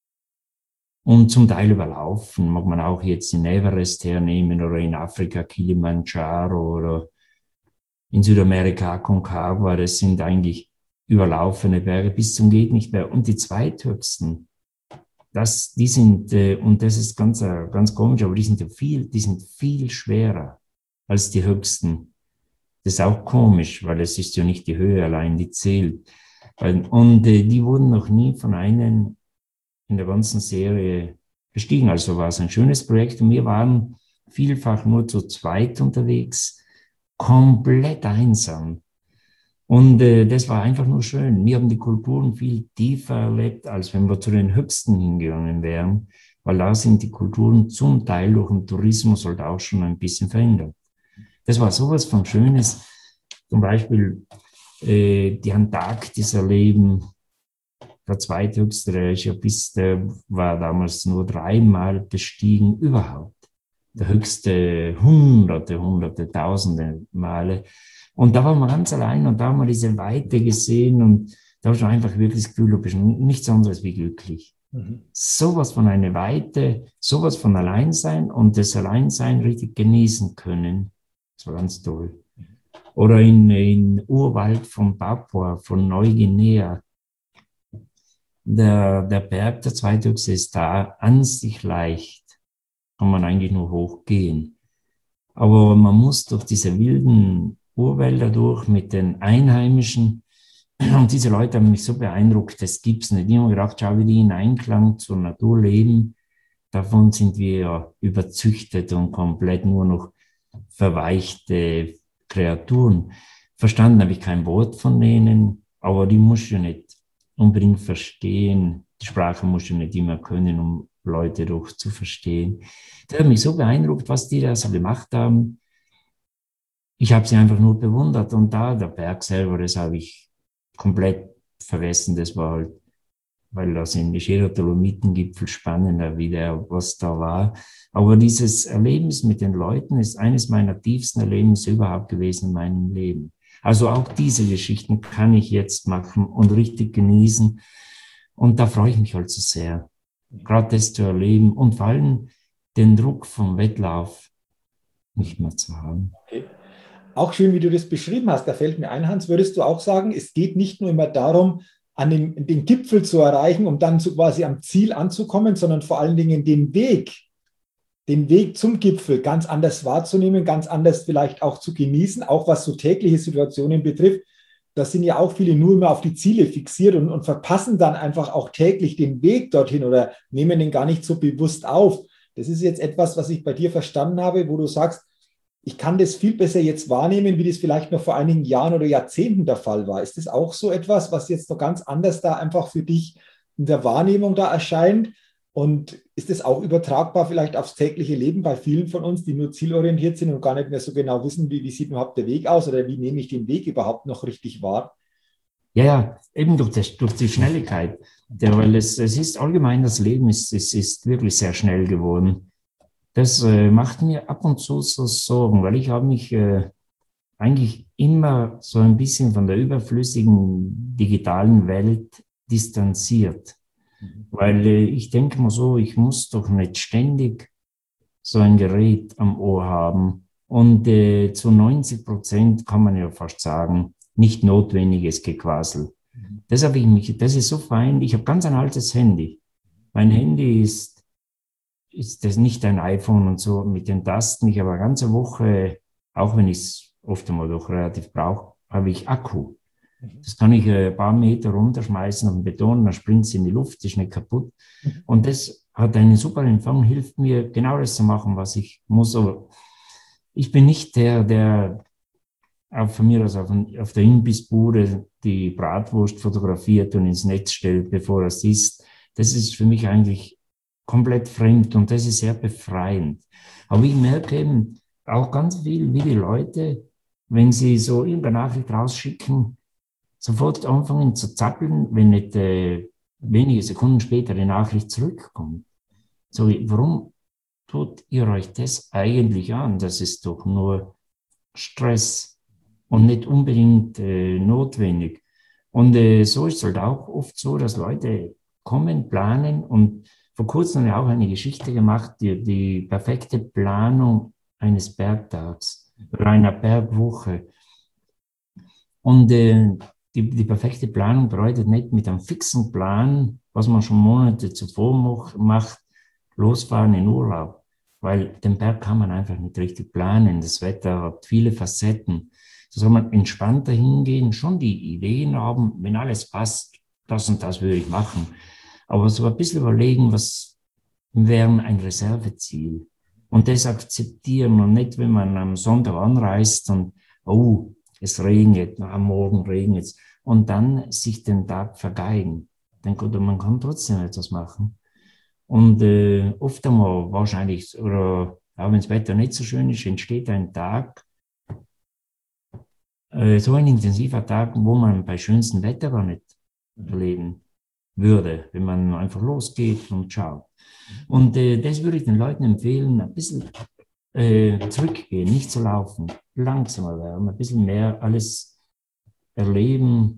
und zum Teil überlaufen. Mag man auch jetzt in Everest hernehmen oder in Afrika Kilimanjaro oder in Südamerika Aconcagua. Das sind eigentlich überlaufene Berge bis zum geht nicht mehr. Und die zweithöchsten, das, die sind, äh, und das ist ganz, äh, ganz komisch, aber die sind ja viel, die sind viel schwerer als die höchsten. Das ist auch komisch, weil es ist ja nicht die Höhe allein, die zählt. Und äh, die wurden noch nie von einem in der ganzen Serie bestiegen. Also war es ein schönes Projekt und wir waren vielfach nur zu zweit unterwegs, komplett einsam. Und äh, das war einfach nur schön. Wir haben die Kulturen viel tiefer erlebt, als wenn wir zu den Höchsten hingegangen wären, weil da sind die Kulturen zum Teil durch den Tourismus halt auch schon ein bisschen verändert. Das war sowas von Schönes. Zum Beispiel äh, die Antarktis erleben. Der zweithöchste, der ist ja bis, der war damals nur dreimal bestiegen überhaupt. Der höchste hunderte, hunderte, tausende Male. Und da waren wir ganz allein und da haben wir diese Weite gesehen und da hast du einfach wirklich das Gefühl, du bist nichts anderes wie glücklich. Mhm. Sowas von einer Weite, sowas von Alleinsein und das Alleinsein richtig genießen können. Das war ganz toll. Oder in, in Urwald von Papua, von Neuguinea. Der, der Berg, der zweithöchste, ist da an sich leicht. Kann man eigentlich nur hochgehen. Aber man muss durch diese wilden Urwälder durch mit den Einheimischen. Und diese Leute haben mich so beeindruckt, das gibt's nicht. Ich habe mir gedacht, schau, wie die in Einklang zur Natur leben. Davon sind wir überzüchtet und komplett nur noch verweichte Kreaturen. Verstanden habe ich kein Wort von denen, aber die musst du nicht unbedingt verstehen. Die Sprache musst du nicht immer können, um Leute doch zu verstehen. Das hat mich so beeindruckt, was die da so gemacht haben. Ich habe sie einfach nur bewundert. Und da, der Berg selber, das habe ich komplett vergessen. Das war halt, weil das in die Dolomitengipfel spannender, wie der, was da war. Aber dieses Erlebnis mit den Leuten ist eines meiner tiefsten Erlebnisse überhaupt gewesen in meinem Leben. Also auch diese Geschichten kann ich jetzt machen und richtig genießen. Und da freue ich mich halt so sehr, gerade das zu erleben und vor allem den Druck vom Wettlauf nicht mehr zu haben. Okay. Auch schön, wie du das beschrieben hast. Da fällt mir ein, Hans, würdest du auch sagen, es geht nicht nur immer darum, an den, den Gipfel zu erreichen, um dann so quasi am Ziel anzukommen, sondern vor allen Dingen den Weg, den Weg zum Gipfel ganz anders wahrzunehmen, ganz anders vielleicht auch zu genießen, auch was so tägliche Situationen betrifft. Da sind ja auch viele nur immer auf die Ziele fixiert und, und verpassen dann einfach auch täglich den Weg dorthin oder nehmen den gar nicht so bewusst auf. Das ist jetzt etwas, was ich bei dir verstanden habe, wo du sagst, ich kann das viel besser jetzt wahrnehmen, wie das vielleicht noch vor einigen Jahren oder Jahrzehnten der Fall war. Ist das auch so etwas, was jetzt noch ganz anders da einfach für dich in der Wahrnehmung da erscheint? Und ist das auch übertragbar vielleicht aufs tägliche Leben bei vielen von uns, die nur zielorientiert sind und gar nicht mehr so genau wissen, wie, wie sieht überhaupt der Weg aus oder wie nehme ich den Weg überhaupt noch richtig wahr? Ja, ja, eben durch, das, durch die Schnelligkeit. Der, weil es, es ist allgemein, das Leben ist, ist, ist wirklich sehr schnell geworden. Das äh, macht mir ab und zu so Sorgen, weil ich habe mich äh, eigentlich immer so ein bisschen von der überflüssigen digitalen Welt distanziert. Mhm. Weil äh, ich denke mal so, ich muss doch nicht ständig so ein Gerät am Ohr haben. Und äh, zu neunzig Prozent kann man ja fast sagen, nicht notwendiges Gequassel. Mhm. Das habe ich mich, das ist so fein. Ich habe ganz ein altes Handy. Mein Handy ist ist das nicht ein iPhone und so mit den Tasten. Ich habe eine ganze Woche, auch wenn ich es oft einmal doch relativ brauche, habe ich Akku. Das kann ich ein paar Meter runterschmeißen auf den Beton, dann springt es in die Luft, ist nicht kaputt. Und das hat einen super Empfang, hilft mir, genau das zu machen, was ich muss. Aber ich bin nicht der, der auch von mir aus auf, auf der Imbissbude die Bratwurst fotografiert und ins Netz stellt, bevor er es isst. Das ist für mich eigentlich komplett fremd und das ist sehr befreiend. Aber ich merke eben auch ganz viel, wie die Leute, wenn sie so irgendeine Nachricht rausschicken, sofort anfangen zu zappeln, wenn nicht äh, wenige Sekunden später die Nachricht zurückkommt. So, warum tut ihr euch das eigentlich an? Das ist doch nur Stress und nicht unbedingt äh, notwendig. Und äh, so ist es halt auch oft so, dass Leute kommen, planen und vor kurzem habe ich auch eine Geschichte gemacht, die, die perfekte Planung eines Bergtags oder einer Bergwoche. Und äh, die, die perfekte Planung bedeutet nicht mit einem fixen Plan was man schon Monate zuvor macht, losfahren in Urlaub. Weil den Berg kann man einfach nicht richtig planen. Das Wetter hat viele Facetten. Da soll man entspannter hingehen, schon die Ideen haben, wenn alles passt, das und das würde ich machen. Aber so ein bisschen überlegen, was wäre ein Reserveziel. Und das akzeptieren und nicht, wenn man am Sonntag anreist und, oh, es regnet, am Morgen regnet es. Und dann sich den Tag vergeigen. Dann kann, man kann trotzdem etwas machen. Und äh, oft einmal wahrscheinlich, oder auch wenn das Wetter nicht so schön ist, entsteht ein Tag, äh, so ein intensiver Tag, wo man bei schönstem Wetter gar nicht erleben würde, wenn man einfach losgeht und schaut. Und äh, das würde ich den Leuten empfehlen, ein bisschen äh, zurückgehen, nicht zu laufen, langsamer werden, ein bisschen mehr alles erleben,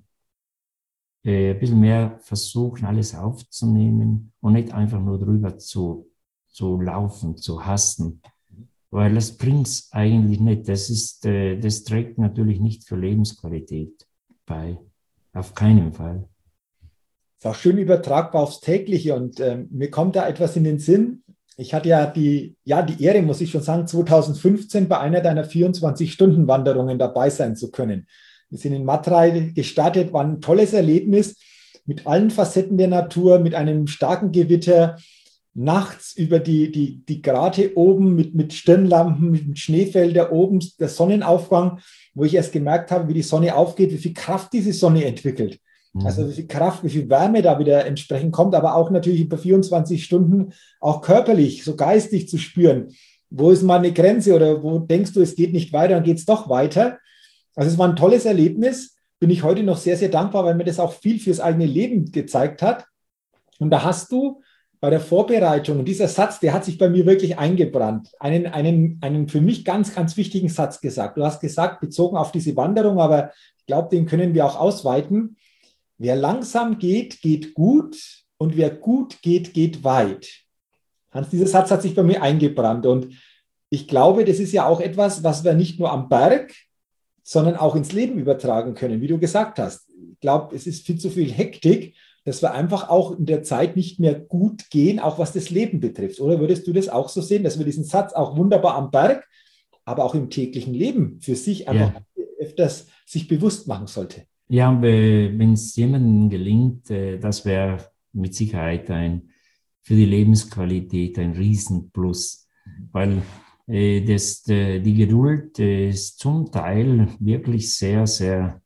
äh, ein bisschen mehr versuchen, alles aufzunehmen und nicht einfach nur drüber zu, zu laufen, zu hasten, weil das bringt es eigentlich nicht. Das, ist, äh, das trägt natürlich nicht für Lebensqualität bei, auf keinen Fall. Ist auch schön übertragbar aufs Tägliche und ähm, mir kommt da etwas in den Sinn. Ich hatte ja die, ja die Ehre, muss ich schon sagen, zweitausendfünfzehn bei einer deiner vierundzwanzig-Stunden-Wanderungen dabei sein zu können. Wir sind in Matrei gestartet, war ein tolles Erlebnis mit allen Facetten der Natur, mit einem starken Gewitter, nachts über die, die, die Grate oben mit, mit Stirnlampen, mit Schneefelder oben, der Sonnenaufgang, wo ich erst gemerkt habe, wie die Sonne aufgeht, wie viel Kraft diese Sonne entwickelt. Also wie viel Kraft, wie viel Wärme da wieder entsprechend kommt, aber auch natürlich über vierundzwanzig Stunden auch körperlich, so geistig zu spüren. Wo ist mal eine Grenze oder wo denkst du, es geht nicht weiter, dann geht es doch weiter. Also es war ein tolles Erlebnis, bin ich heute noch sehr, sehr dankbar, weil mir das auch viel fürs eigene Leben gezeigt hat. Und da hast du bei der Vorbereitung, und dieser Satz, der hat sich bei mir wirklich eingebrannt, einen, einen, einen für mich ganz, ganz wichtigen Satz gesagt. Du hast gesagt, bezogen auf diese Wanderung, aber ich glaube, den können wir auch ausweiten. Wer langsam geht, geht gut und wer gut geht, geht weit. Hans, dieser Satz hat sich bei mir eingebrannt und ich glaube, das ist ja auch etwas, was wir nicht nur am Berg, sondern auch ins Leben übertragen können, wie du gesagt hast. Ich glaube, es ist viel zu viel Hektik, dass wir einfach auch in der Zeit nicht mehr gut gehen, auch was das Leben betrifft. Oder würdest du das auch so sehen, dass wir diesen Satz auch wunderbar am Berg, aber auch im täglichen Leben für sich einfach ja. öfters sich bewusst machen sollte? Ja, wenn es jemandem gelingt, das wäre mit Sicherheit ein, für die Lebensqualität ein Riesenplus, weil das, die Geduld ist zum Teil wirklich sehr, sehr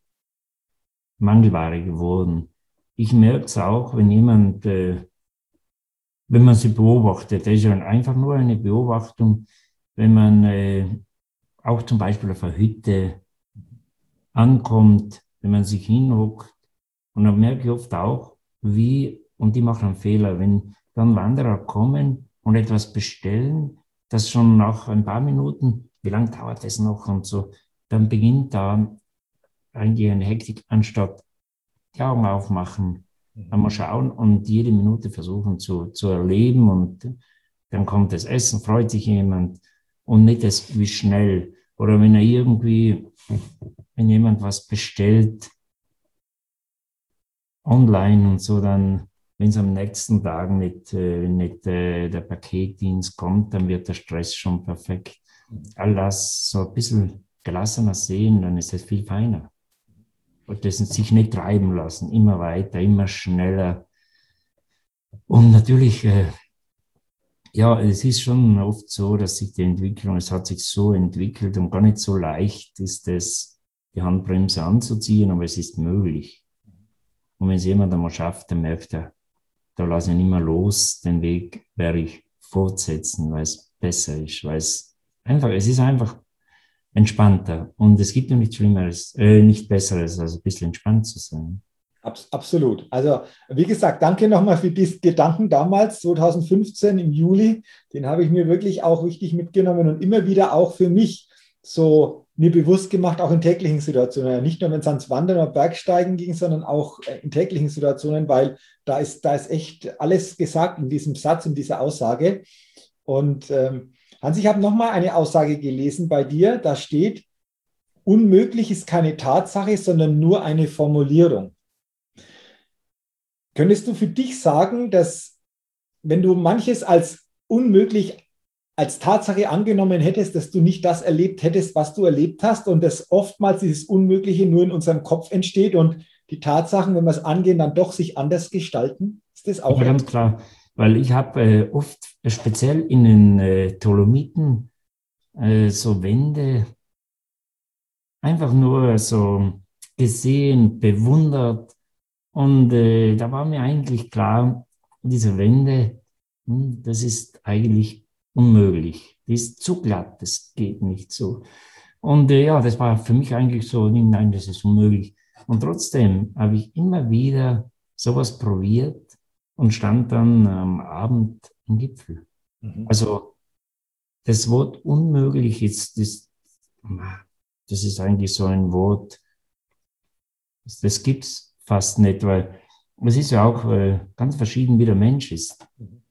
Mangelware geworden. Ich merke es auch, wenn jemand, wenn man sie beobachtet, das ist ja einfach nur eine Beobachtung, wenn man auch zum Beispiel auf einer Hütte ankommt, wenn man sich hinhockt. Und dann merke ich oft auch, wie, und die machen einen Fehler, wenn dann Wanderer kommen und etwas bestellen, das schon nach ein paar Minuten, wie lange dauert das noch und so, dann beginnt da eigentlich eine Hektik, anstatt die Augen aufmachen, einmal schauen und jede Minute versuchen zu, zu erleben und dann kommt das Essen, freut sich jemand und nicht das wie schnell. Oder wenn er irgendwie, wenn jemand was bestellt, online und so, dann, wenn es am nächsten Tag nicht, äh, nicht äh, der Paketdienst kommt, dann wird der Stress schon perfekt. All das so ein bisschen gelassener sehen, dann ist es viel feiner. Und das sich nicht treiben lassen, immer weiter, immer schneller. Und natürlich, äh, ja, es ist schon oft so, dass sich die Entwicklung, es hat sich so entwickelt und gar nicht so leicht ist es, die Handbremse anzuziehen, aber es ist möglich. Und wenn es jemand einmal schafft, dann merkt er, da lasse ich nicht mehr los, den Weg werde ich fortsetzen, weil es besser ist, weil es einfach, es ist einfach entspannter. Und es gibt ja nichts Schlimmeres, äh, nicht Besseres, als ein bisschen entspannt zu sein. Absolut. Also, wie gesagt, danke nochmal für diesen Gedanken damals, zweitausendfünfzehn im Juli. Den habe ich mir wirklich auch richtig mitgenommen und immer wieder auch für mich so mir bewusst gemacht, auch in täglichen Situationen. Nicht nur, wenn es ans Wandern oder Bergsteigen ging, sondern auch in täglichen Situationen, weil da ist, da ist echt alles gesagt in diesem Satz, in dieser Aussage. Und ähm, Hans, ich habe nochmal eine Aussage gelesen bei dir, da steht, unmöglich ist keine Tatsache, sondern nur eine Formulierung. Könntest du für dich sagen, dass wenn du manches als unmöglich als Tatsache angenommen hättest, dass du nicht das erlebt hättest, was du erlebt hast und dass oftmals dieses Unmögliche nur in unserem Kopf entsteht und die Tatsachen, wenn wir es angehen, dann doch sich anders gestalten? Ist das auch Ja, ganz etwas? klar, weil ich habe äh, oft, äh, speziell in den äh, Dolomiten, äh, so Wände einfach nur so gesehen, bewundert. Und äh, da war mir eigentlich klar, diese Wände, hm, das ist eigentlich unmöglich. Die ist zu glatt, das geht nicht so. Und äh, ja, das war für mich eigentlich so, nein, das ist unmöglich. Und trotzdem habe ich immer wieder sowas probiert und stand dann am Abend im Gipfel. Mhm. Also das Wort unmöglich ist, das, das ist eigentlich so ein Wort, das, das gibt es fast nicht, weil es ist ja auch äh, ganz verschieden, wie der Mensch ist.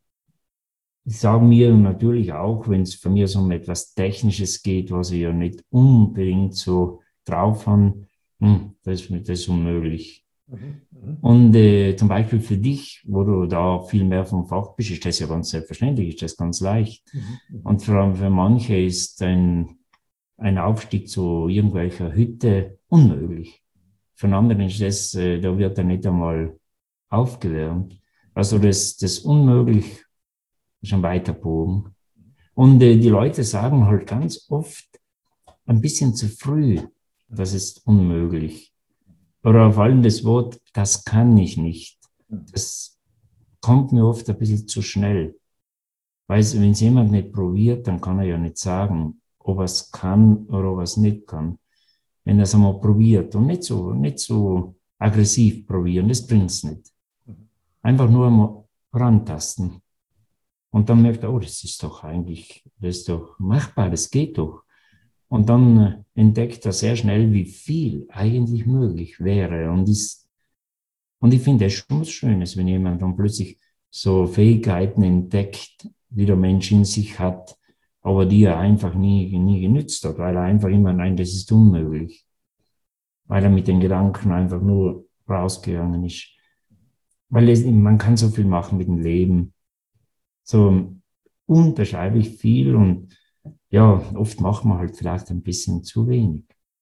Ich sage mir natürlich auch, wenn es von mir so um etwas Technisches geht, was ich ja nicht unbedingt so drauf habe, hm, das, ist, das ist unmöglich. Mhm. Mhm. Und äh, zum Beispiel für dich, wo du da viel mehr vom Fach bist, ist das ja ganz selbstverständlich, ist das ganz leicht. Mhm. Mhm. Und vor allem für manche ist ein, ein Aufstieg zu irgendwelcher Hütte unmöglich. Für andere ist das, äh, da wird er nicht einmal aufgewärmt. Also das, das unmöglich ist ein weiter Bogen. Und äh, die Leute sagen halt ganz oft ein bisschen zu früh, das ist unmöglich. Oder vor allem das Wort, das kann ich nicht. Das kommt mir oft ein bisschen zu schnell. Weil wenn es jemand nicht probiert, dann kann er ja nicht sagen, ob er es kann oder ob er es nicht kann. Wenn er es einmal probiert und nicht so, nicht so aggressiv probieren, das bringt es nicht. Einfach nur einmal rantasten. Und dann merkt er, oh, das ist doch eigentlich, das ist doch machbar, das geht doch. Und dann äh, entdeckt er sehr schnell, wie viel eigentlich möglich wäre. Und, ist, und ich finde, es ist schon was Schönes, wenn jemand dann plötzlich so Fähigkeiten entdeckt, die der Mensch in sich hat, aber die er einfach nie, nie genützt hat, weil er einfach immer, nein, das ist unmöglich. Weil er mit den Gedanken einfach nur rausgegangen ist. Weil es, man kann so viel machen mit dem Leben. So unbeschreiblich viel und ja, oft macht man halt vielleicht ein bisschen zu wenig.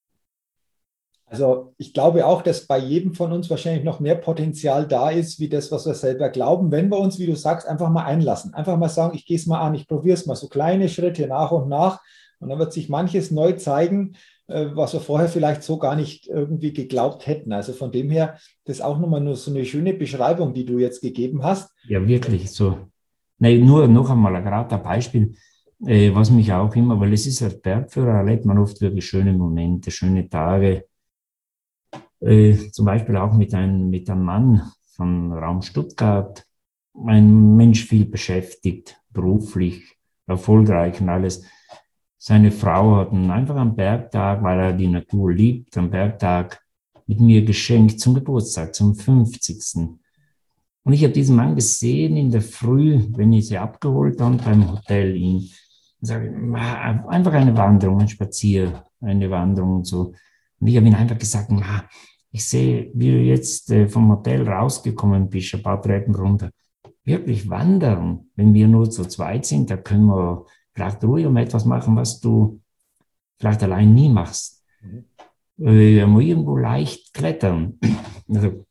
Also ich glaube auch, dass bei jedem von uns wahrscheinlich noch mehr Potenzial da ist, wie das, was wir selber glauben, wenn wir uns, wie du sagst, einfach mal einlassen. Einfach mal sagen, ich gehe es mal an, ich probiere es mal so kleine Schritte nach und nach. Und dann wird sich manches neu zeigen, äh, was wir vorher vielleicht so gar nicht irgendwie geglaubt hätten. Also von dem her, das ist auch nochmal nur so eine schöne Beschreibung, die du jetzt gegeben hast. Ja, wirklich so. Nein, nur noch einmal gerade ein Beispiel, äh, was mich auch immer, weil es ist als Bergführer, erlebt man oft wirklich schöne Momente, schöne Tage. Äh, zum Beispiel auch mit einem, mit einem Mann von Raum Stuttgart, ein Mensch viel beschäftigt, beruflich, erfolgreich und alles. Seine Frau hat ihn einfach am Bergtag, weil er die Natur liebt, am Bergtag mit mir geschenkt zum Geburtstag, zum fünfzigsten. Und ich habe diesen Mann gesehen in der Früh, wenn ich sie abgeholt habe beim Hotel ihn. Und sage, einfach eine Wanderung, ein Spazier, eine Wanderung und so. Und ich habe ihm einfach gesagt, ich sehe, wie du jetzt vom Hotel rausgekommen bist, ein paar Treppen runter. Wirklich wandern, wenn wir nur zu zweit sind, da können wir vielleicht ruhig um etwas machen, was du vielleicht allein nie machst. Mhm. Äh, irgendwo leicht klettern. Also,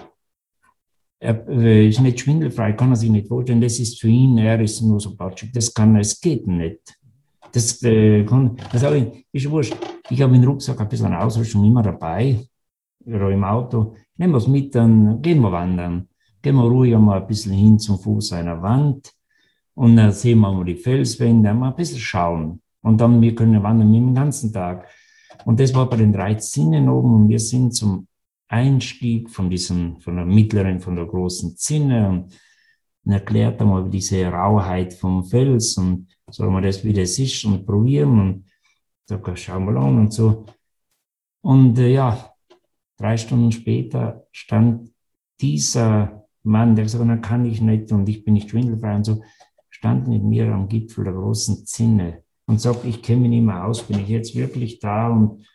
er ist nicht schwindelfrei, kann er sich nicht vorstellen. Das ist für ihn, er ist nur so patschig, das kann er, es geht nicht. Das, äh, kann, das ich, ist wurscht. Ich habe den Rucksack ein bisschen Ausrüstung immer dabei, oder im Auto. Nehmen wir es mit, dann gehen wir wandern. Gehen wir ruhig einmal ein bisschen hin zum Fuß einer Wand und dann sehen wir mal die Felswände, mal ein bisschen schauen. Und dann, wir können wandern den ganzen Tag. Und das war bei den drei Zinnen oben und wir sind zum Einstieg von diesem, von der mittleren, von der großen Zinne und dann erklärt einmal diese Rauheit vom Fels und soll man das, wie das ist und probieren und so, schauen wir an und so. Und äh, ja, drei Stunden später stand dieser Mann, der gesagt hat, kann ich nicht und ich bin nicht schwindelfrei und so, stand mit mir am Gipfel der großen Zinne und sagt, ich kenne mich nicht mehr aus, bin ich jetzt wirklich da und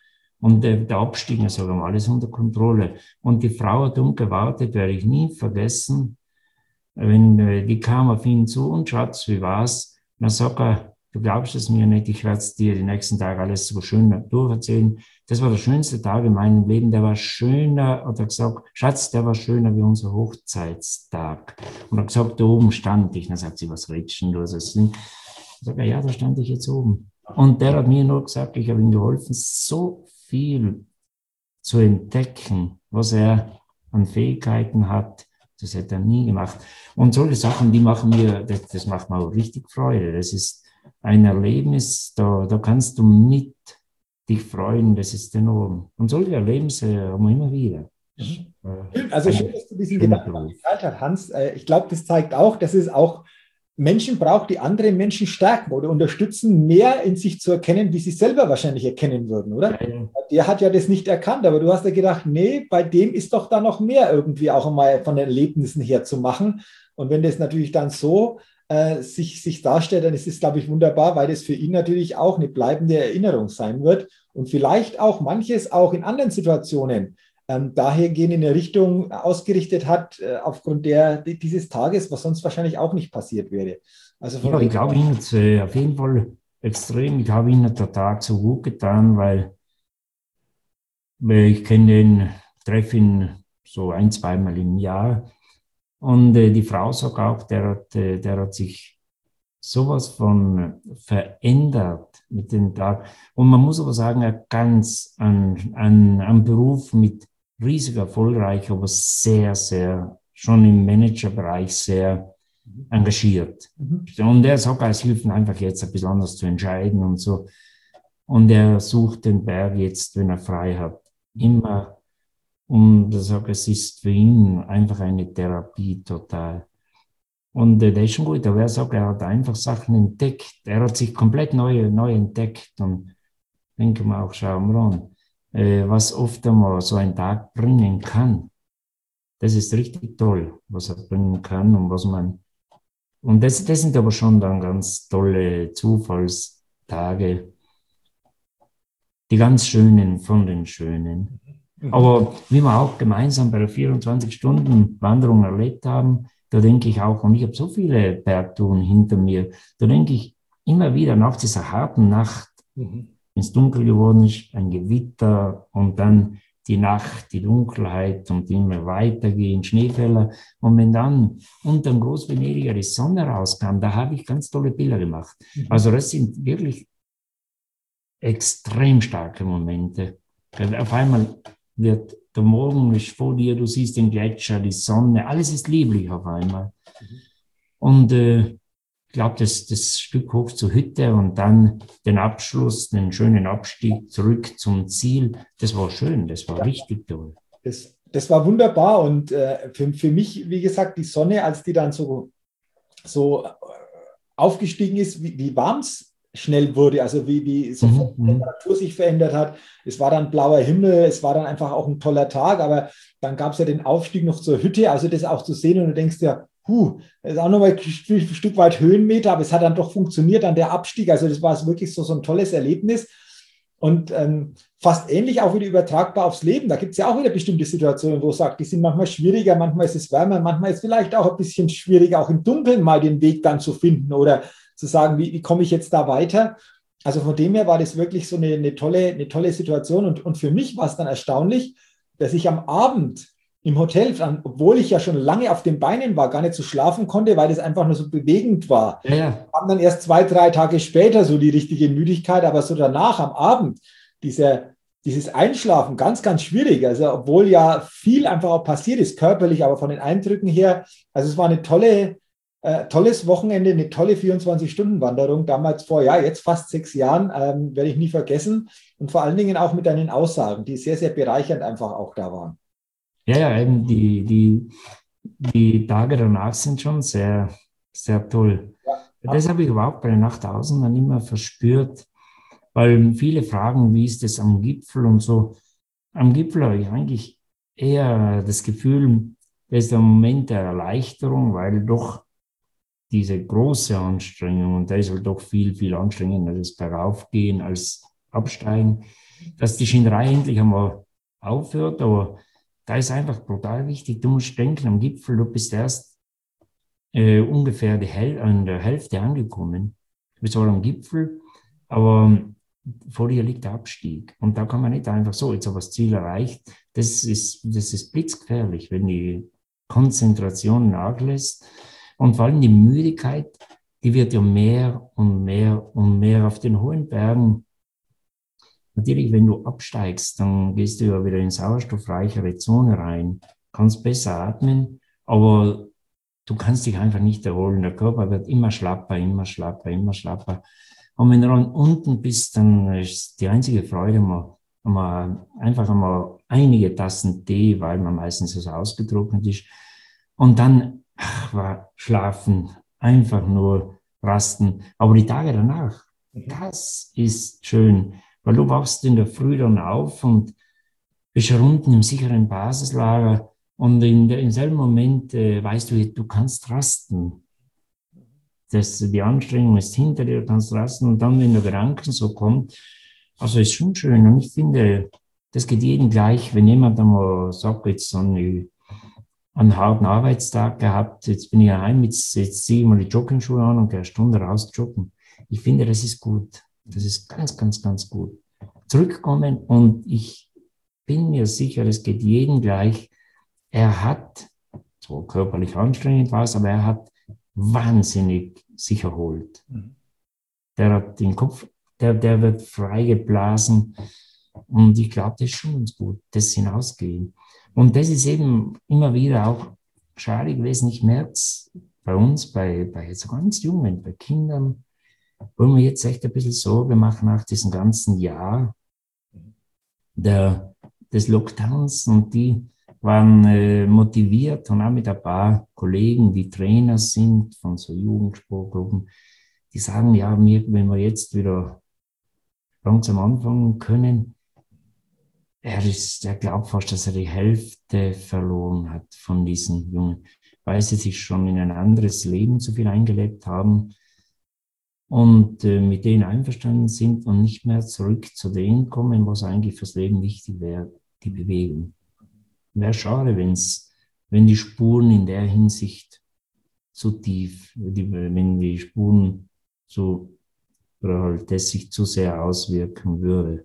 Und der, der Abstieg, ich sage mal, alles unter Kontrolle. Und die Frau hat ungewartet, werde ich nie vergessen, wenn äh, die kam auf ihn zu und Schatz, wie war's? Dann sagt er, du glaubst es mir nicht, ich werde es dir die nächsten Tage alles so schön durcherzählen. Das war der schönste Tag in meinem Leben, der war schöner, hat er gesagt, Schatz, der war schöner wie unser Hochzeitstag. Und er hat gesagt, da oben stand ich. Dann sagt sie, was redest du? Also, ich sage, ja, da stand ich jetzt oben. Und der hat mir nur gesagt, ich habe ihm geholfen, so viel zu entdecken, was er an Fähigkeiten hat. Das hätte er nie gemacht. Und solche Sachen, die machen mir, das, das macht mir auch richtig Freude. Das ist ein Erlebnis, da, da kannst du mit dich freuen, das ist enorm. Und solche Erlebnisse haben wir immer wieder. Schön. Also schön, dass du diesen Gedanken geteilt hast, Hans. Ich glaube, das zeigt auch, dass es auch Menschen braucht, die andere Menschen stärken oder unterstützen, mehr in sich zu erkennen, wie sie selber wahrscheinlich erkennen würden, oder? Ja, ja. Der hat ja das nicht erkannt, aber du hast ja gedacht, nee, bei dem ist doch da noch mehr irgendwie auch einmal von den Erlebnissen her zu machen. Und wenn das natürlich dann so äh, sich, sich darstellt, dann ist es, glaube ich, wunderbar, weil das für ihn natürlich auch eine bleibende Erinnerung sein wird und vielleicht auch manches auch in anderen Situationen Ähm, dahergehend in eine Richtung ausgerichtet hat, äh, aufgrund der, dieses Tages, was sonst wahrscheinlich auch nicht passiert wäre. Also ja, ich glaube, Ihnen hat äh, auf jeden Fall extrem, ich habe Ihnen der Tag so gut getan, weil, weil ich kenne den, treffe ihn so ein, zweimal im Jahr und äh, die Frau sagt auch, der hat, äh, der hat sich sowas von verändert mit dem Tag. Und man muss aber sagen, er ganz an, an, an Beruf mit riesig erfolgreich, aber sehr, sehr, schon im Managerbereich sehr engagiert. Mhm. Und er sagt, es hilft ihm einfach jetzt ein bisschen anders zu entscheiden und so. Und er sucht den Berg jetzt, wenn er frei hat, immer. Und er sagt, es ist für ihn einfach eine Therapie total. Und äh, der ist schon gut, aber er sagt, er hat einfach Sachen entdeckt. Er hat sich komplett neu, neu entdeckt. Und denke mal auch, schau mal an, äh, was oft einmal so ein Tag bringen kann. Das ist richtig toll, was er bringen kann und was man. Und das, das sind aber schon dann ganz tolle Zufallstage. Die ganz schönen von den schönen. Mhm. Aber wie wir auch gemeinsam bei der vierundzwanzig-Stunden-Wanderung erlebt haben, da denke ich auch, und ich habe so viele Bergtouren hinter mir, da denke ich immer wieder nach dieser harten Nacht, mhm. wenn es dunkel geworden ist, ein Gewitter und dann die Nacht, die Dunkelheit und immer weitergehen, Schneefälle. Und wenn dann unter dem Großvenediger die Sonne rauskam, da habe ich ganz tolle Bilder gemacht. Mhm. Also das sind wirklich extrem starke Momente. Auf einmal wird der Morgen ist vor dir, du siehst den Gletscher, die Sonne, alles ist lieblich auf einmal. Mhm. Und äh, ich glaube, das, das Stück hoch zur Hütte und dann den Abschluss, den schönen Abstieg zurück zum Ziel, das war schön, das war ja richtig toll. Das, das war wunderbar und äh, für, für mich, wie gesagt, die Sonne, als die dann so, so aufgestiegen ist, wie, wie warm es schnell wurde, also wie, wie sofort die Temperatur sich verändert hat. Es war dann blauer Himmel, es war dann einfach auch ein toller Tag, aber dann gab es ja den Aufstieg noch zur Hütte, also das auch zu sehen und du denkst ja, huh, das ist auch nochmal ein Stück weit Höhenmeter, aber es hat dann doch funktioniert, dann der Abstieg, also das war wirklich so, so ein tolles Erlebnis und ähm, fast ähnlich auch wieder übertragbar aufs Leben. Da gibt es ja auch wieder bestimmte Situationen, wo es sagt, die sind manchmal schwieriger, manchmal ist es wärmer, manchmal ist es vielleicht auch ein bisschen schwieriger, auch im Dunkeln mal den Weg dann zu finden oder zu sagen, wie, wie komme ich jetzt da weiter? Also von dem her war das wirklich so eine, eine, tolle, eine tolle Situation. Und, und für mich war es dann erstaunlich, dass ich am Abend im Hotel, obwohl ich ja schon lange auf den Beinen war, gar nicht so schlafen konnte, weil das einfach nur so bewegend war. Ja, ja. Kam dann erst zwei, drei Tage später so die richtige Müdigkeit, aber so danach am Abend, dieser, dieses Einschlafen, ganz, ganz schwierig. Also obwohl ja viel einfach auch passiert ist, körperlich, aber von den Eindrücken her. Also es war eine tolle Äh, tolles Wochenende, eine tolle vierundzwanzig-Stunden-Wanderung, damals vor, ja, jetzt fast sechs Jahren, ähm, werde ich nie vergessen. Und vor allen Dingen auch mit deinen Aussagen, die sehr, sehr bereichernd einfach auch da waren. Ja, ja, eben die, die, die Tage danach sind schon sehr, sehr toll. Ja. Das habe ich überhaupt bei der Nacht außen dann immer verspürt, weil viele fragen, wie ist das am Gipfel und so. Am Gipfel habe ich eigentlich eher das Gefühl, das ist der Moment der Erleichterung, weil doch diese große Anstrengung, und da ist halt doch viel, viel anstrengender, das Bergaufgehen als absteigen, dass die Schinderei endlich einmal aufhört. Aber da ist einfach brutal wichtig, du musst denken, am Gipfel, du bist erst äh, ungefähr die Häl- an der Hälfte angekommen. Du bist zwar am Gipfel, aber vor dir liegt der Abstieg. Und da kann man nicht einfach so, jetzt habe ich das Ziel erreicht. Das ist, das ist blitzgefährlich, wenn die Konzentration nachlässt. Und vor allem die Müdigkeit, die wird ja mehr und mehr und mehr auf den hohen Bergen. Natürlich, wenn du absteigst, dann gehst du ja wieder in sauerstoffreichere Zone rein, kannst besser atmen, aber du kannst dich einfach nicht erholen. Der Körper wird immer schlapper, immer schlapper, immer schlapper. Und wenn du dann unten bist, dann ist die einzige Freude, mal, mal einfach einmal einige Tassen Tee, weil man meistens so ausgetrocknet ist. Und dann ach, war schlafen, einfach nur rasten. Aber die Tage danach, das ist schön, weil du wachst in der Früh dann auf und bist schon unten im sicheren Basislager und in der, im selben Moment äh, weißt du, du kannst rasten. Das, die Anstrengung ist hinter dir, du kannst rasten und dann, wenn der Gedanken so kommt, also ist schon schön und ich finde, das geht jedem gleich, wenn jemand einmal sagt, jetzt so eine, einen harten Arbeitstag gehabt, jetzt bin ich daheim, jetzt, jetzt ziehe ich mal die Joggingschuhe an und gehe eine Stunde raus joggen. Ich finde, das ist gut. Das ist ganz, ganz, ganz gut. Zurückkommen und ich bin mir sicher, es geht jedem gleich. Er hat, so körperlich anstrengend war es, aber er hat wahnsinnig sich erholt. Der hat den Kopf, der, der wird freigeblasen und ich glaube, das ist schon ganz gut, das hinausgehen. Und das ist eben immer wieder auch schade gewesen. Ich merke es bei uns, bei, bei so ganz Jungen, bei Kindern, wo wir jetzt echt ein bisschen Sorge machen nach diesem ganzen Jahr der, des Lockdowns und die waren äh, motiviert und auch mit ein paar Kollegen, die Trainer sind von so Jugendsportgruppen, die sagen, ja, wir, wenn wir jetzt wieder langsam anfangen können, er, ist, er glaubt fast, dass er die Hälfte verloren hat von diesen Jungen, weil sie sich schon in ein anderes Leben zu viel eingelebt haben und äh, mit denen einverstanden sind und nicht mehr zurück zu denen kommen, was eigentlich fürs Leben wichtig wäre, die Bewegung. Wäre schade, wenn's, wenn die Spuren in der Hinsicht zu tief, die, wenn die Spuren so, oder halt das sich zu sehr auswirken würde.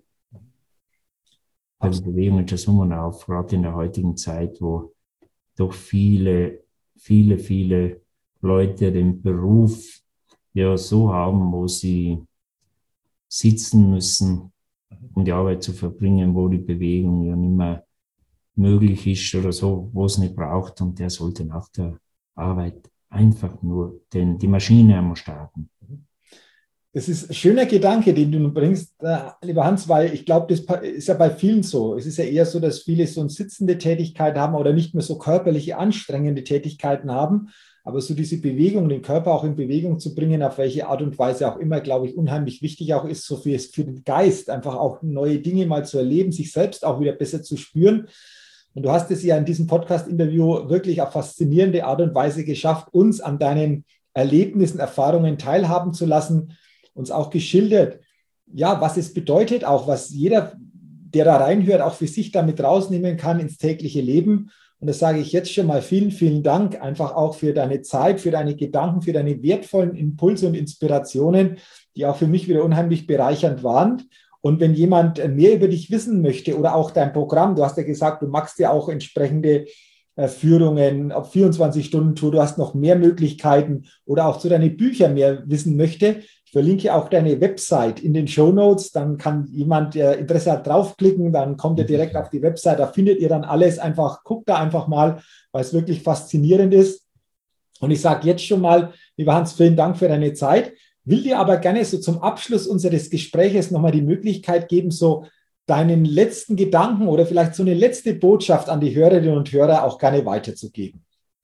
Also Bewegung ist das um auf, gerade in der heutigen Zeit, wo doch viele, viele, viele Leute den Beruf ja so haben, wo sie sitzen müssen, um die Arbeit zu verbringen, wo die Bewegung ja nicht mehr möglich ist oder so, wo es nicht braucht und der sollte nach der Arbeit einfach nur den, die Maschine einmal starten. Das ist ein schöner Gedanke, den du bringst, lieber Hans, weil ich glaube, das ist ja bei vielen so. Es ist ja eher so, dass viele so eine sitzende Tätigkeit haben oder nicht mehr so körperliche, anstrengende Tätigkeiten haben. Aber so diese Bewegung, den Körper auch in Bewegung zu bringen, auf welche Art und Weise auch immer, glaube ich, unheimlich wichtig auch ist, so für, für den Geist, einfach auch neue Dinge mal zu erleben, sich selbst auch wieder besser zu spüren. Und du hast es ja in diesem Podcast-Interview wirklich auf faszinierende Art und Weise geschafft, uns an deinen Erlebnissen, Erfahrungen teilhaben zu lassen, uns auch geschildert, ja, was es bedeutet, auch was jeder, der da reinhört, auch für sich damit rausnehmen kann ins tägliche Leben. Und das sage ich jetzt schon mal vielen, vielen Dank, einfach auch für deine Zeit, für deine Gedanken, für deine wertvollen Impulse und Inspirationen, die auch für mich wieder unheimlich bereichernd waren. Und wenn jemand mehr über dich wissen möchte oder auch dein Programm, du hast ja gesagt, du machst ja auch entsprechende Führungen, auf vierundzwanzig-Stunden-Tour, du hast noch mehr Möglichkeiten oder auch zu deinen Büchern mehr wissen möchte. Ich verlinke auch deine Website in den Shownotes, dann kann jemand, der Interesse hat, draufklicken, dann kommt er direkt auf die Website, da findet ihr dann alles, einfach guckt da einfach mal, weil es wirklich faszinierend ist. Und ich sage jetzt schon mal, lieber Hans, vielen Dank für deine Zeit, will dir aber gerne so zum Abschluss unseres Gespräches nochmal die Möglichkeit geben, so deinen letzten Gedanken oder vielleicht so eine letzte Botschaft an die Hörerinnen und Hörer auch gerne weiterzugeben.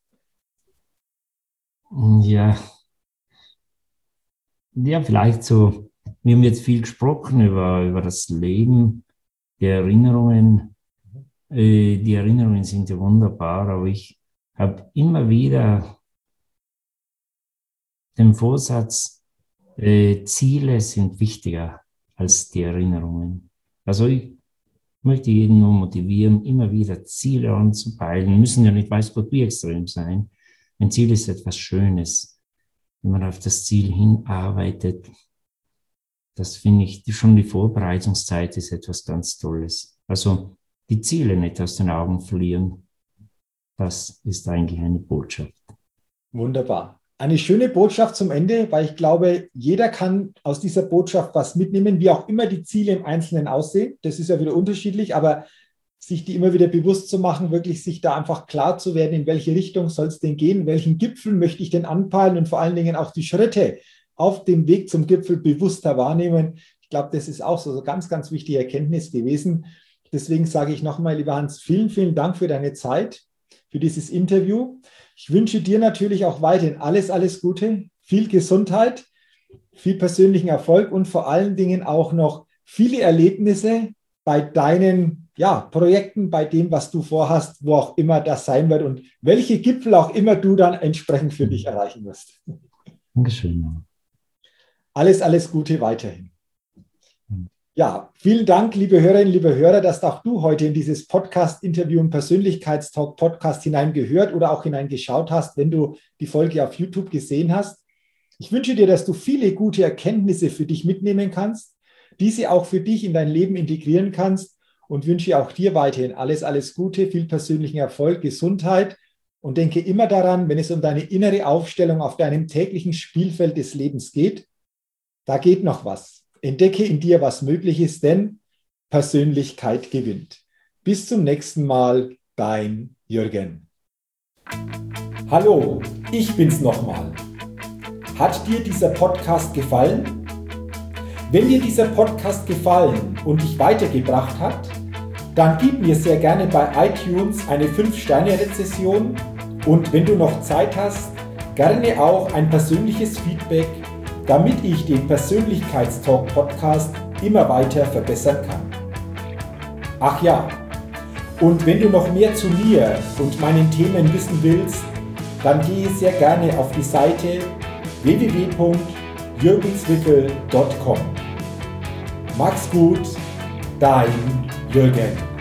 Ja, ja, vielleicht so, wir haben jetzt viel gesprochen über, über das Leben, die Erinnerungen. Äh, die Erinnerungen sind ja wunderbar, aber ich habe immer wieder den Vorsatz, äh, Ziele sind wichtiger als die Erinnerungen. Also ich möchte jeden nur motivieren, immer wieder Ziele anzupeilen. Müssen ja nicht weiß Gott wie extrem sein. Ein Ziel ist etwas Schönes. Wenn man auf das Ziel hinarbeitet, das finde ich, schon die Vorbereitungszeit ist etwas ganz Tolles. Also die Ziele nicht aus den Augen verlieren, das ist eigentlich eine Botschaft. Wunderbar. Eine schöne Botschaft zum Ende, weil ich glaube, jeder kann aus dieser Botschaft was mitnehmen, wie auch immer die Ziele im Einzelnen aussehen. Das ist ja wieder unterschiedlich, aber sich die immer wieder bewusst zu machen, wirklich sich da einfach klar zu werden, in welche Richtung soll es denn gehen, welchen Gipfel möchte ich denn anpeilen und vor allen Dingen auch die Schritte auf dem Weg zum Gipfel bewusster wahrnehmen. Ich glaube, das ist auch so eine ganz, ganz wichtige Erkenntnis gewesen. Deswegen sage ich nochmal, lieber Hans, vielen, vielen Dank für deine Zeit, für dieses Interview. Ich wünsche dir natürlich auch weiterhin alles, alles Gute, viel Gesundheit, viel persönlichen Erfolg und vor allen Dingen auch noch viele Erlebnisse bei deinen ja, Projekten, bei dem, was du vorhast, wo auch immer das sein wird und welche Gipfel auch immer du dann entsprechend für dich erreichen wirst. Dankeschön. Alles, alles Gute weiterhin. Ja, vielen Dank, liebe Hörerinnen, liebe Hörer, dass auch du heute in dieses Podcast-Interview im Persönlichkeitstalk-Podcast hineingehört oder auch hineingeschaut hast, wenn du die Folge auf YouTube gesehen hast. Ich wünsche dir, dass du viele gute Erkenntnisse für dich mitnehmen kannst, diese auch für dich in dein Leben integrieren kannst und wünsche auch dir weiterhin alles, alles Gute, viel persönlichen Erfolg, Gesundheit und denke immer daran, wenn es um deine innere Aufstellung auf deinem täglichen Spielfeld des Lebens geht, da geht noch was. Entdecke in dir, was möglich ist, denn Persönlichkeit gewinnt. Bis zum nächsten Mal, dein Jürgen. Hallo, ich bin's nochmal. Hat dir dieser Podcast gefallen? Wenn dir dieser Podcast gefallen und dich weitergebracht hat, dann gib mir sehr gerne bei iTunes eine fünf Sterne Rezession und wenn du noch Zeit hast, gerne auch ein persönliches Feedback, damit ich den Persönlichkeitstalk-Podcast immer weiter verbessern kann. Ach ja, und wenn du noch mehr zu mir und meinen Themen wissen willst, dann gehe sehr gerne auf die Seite w w w punkt jürgen zwickel punkt com. Mach's gut, dein Jürgen.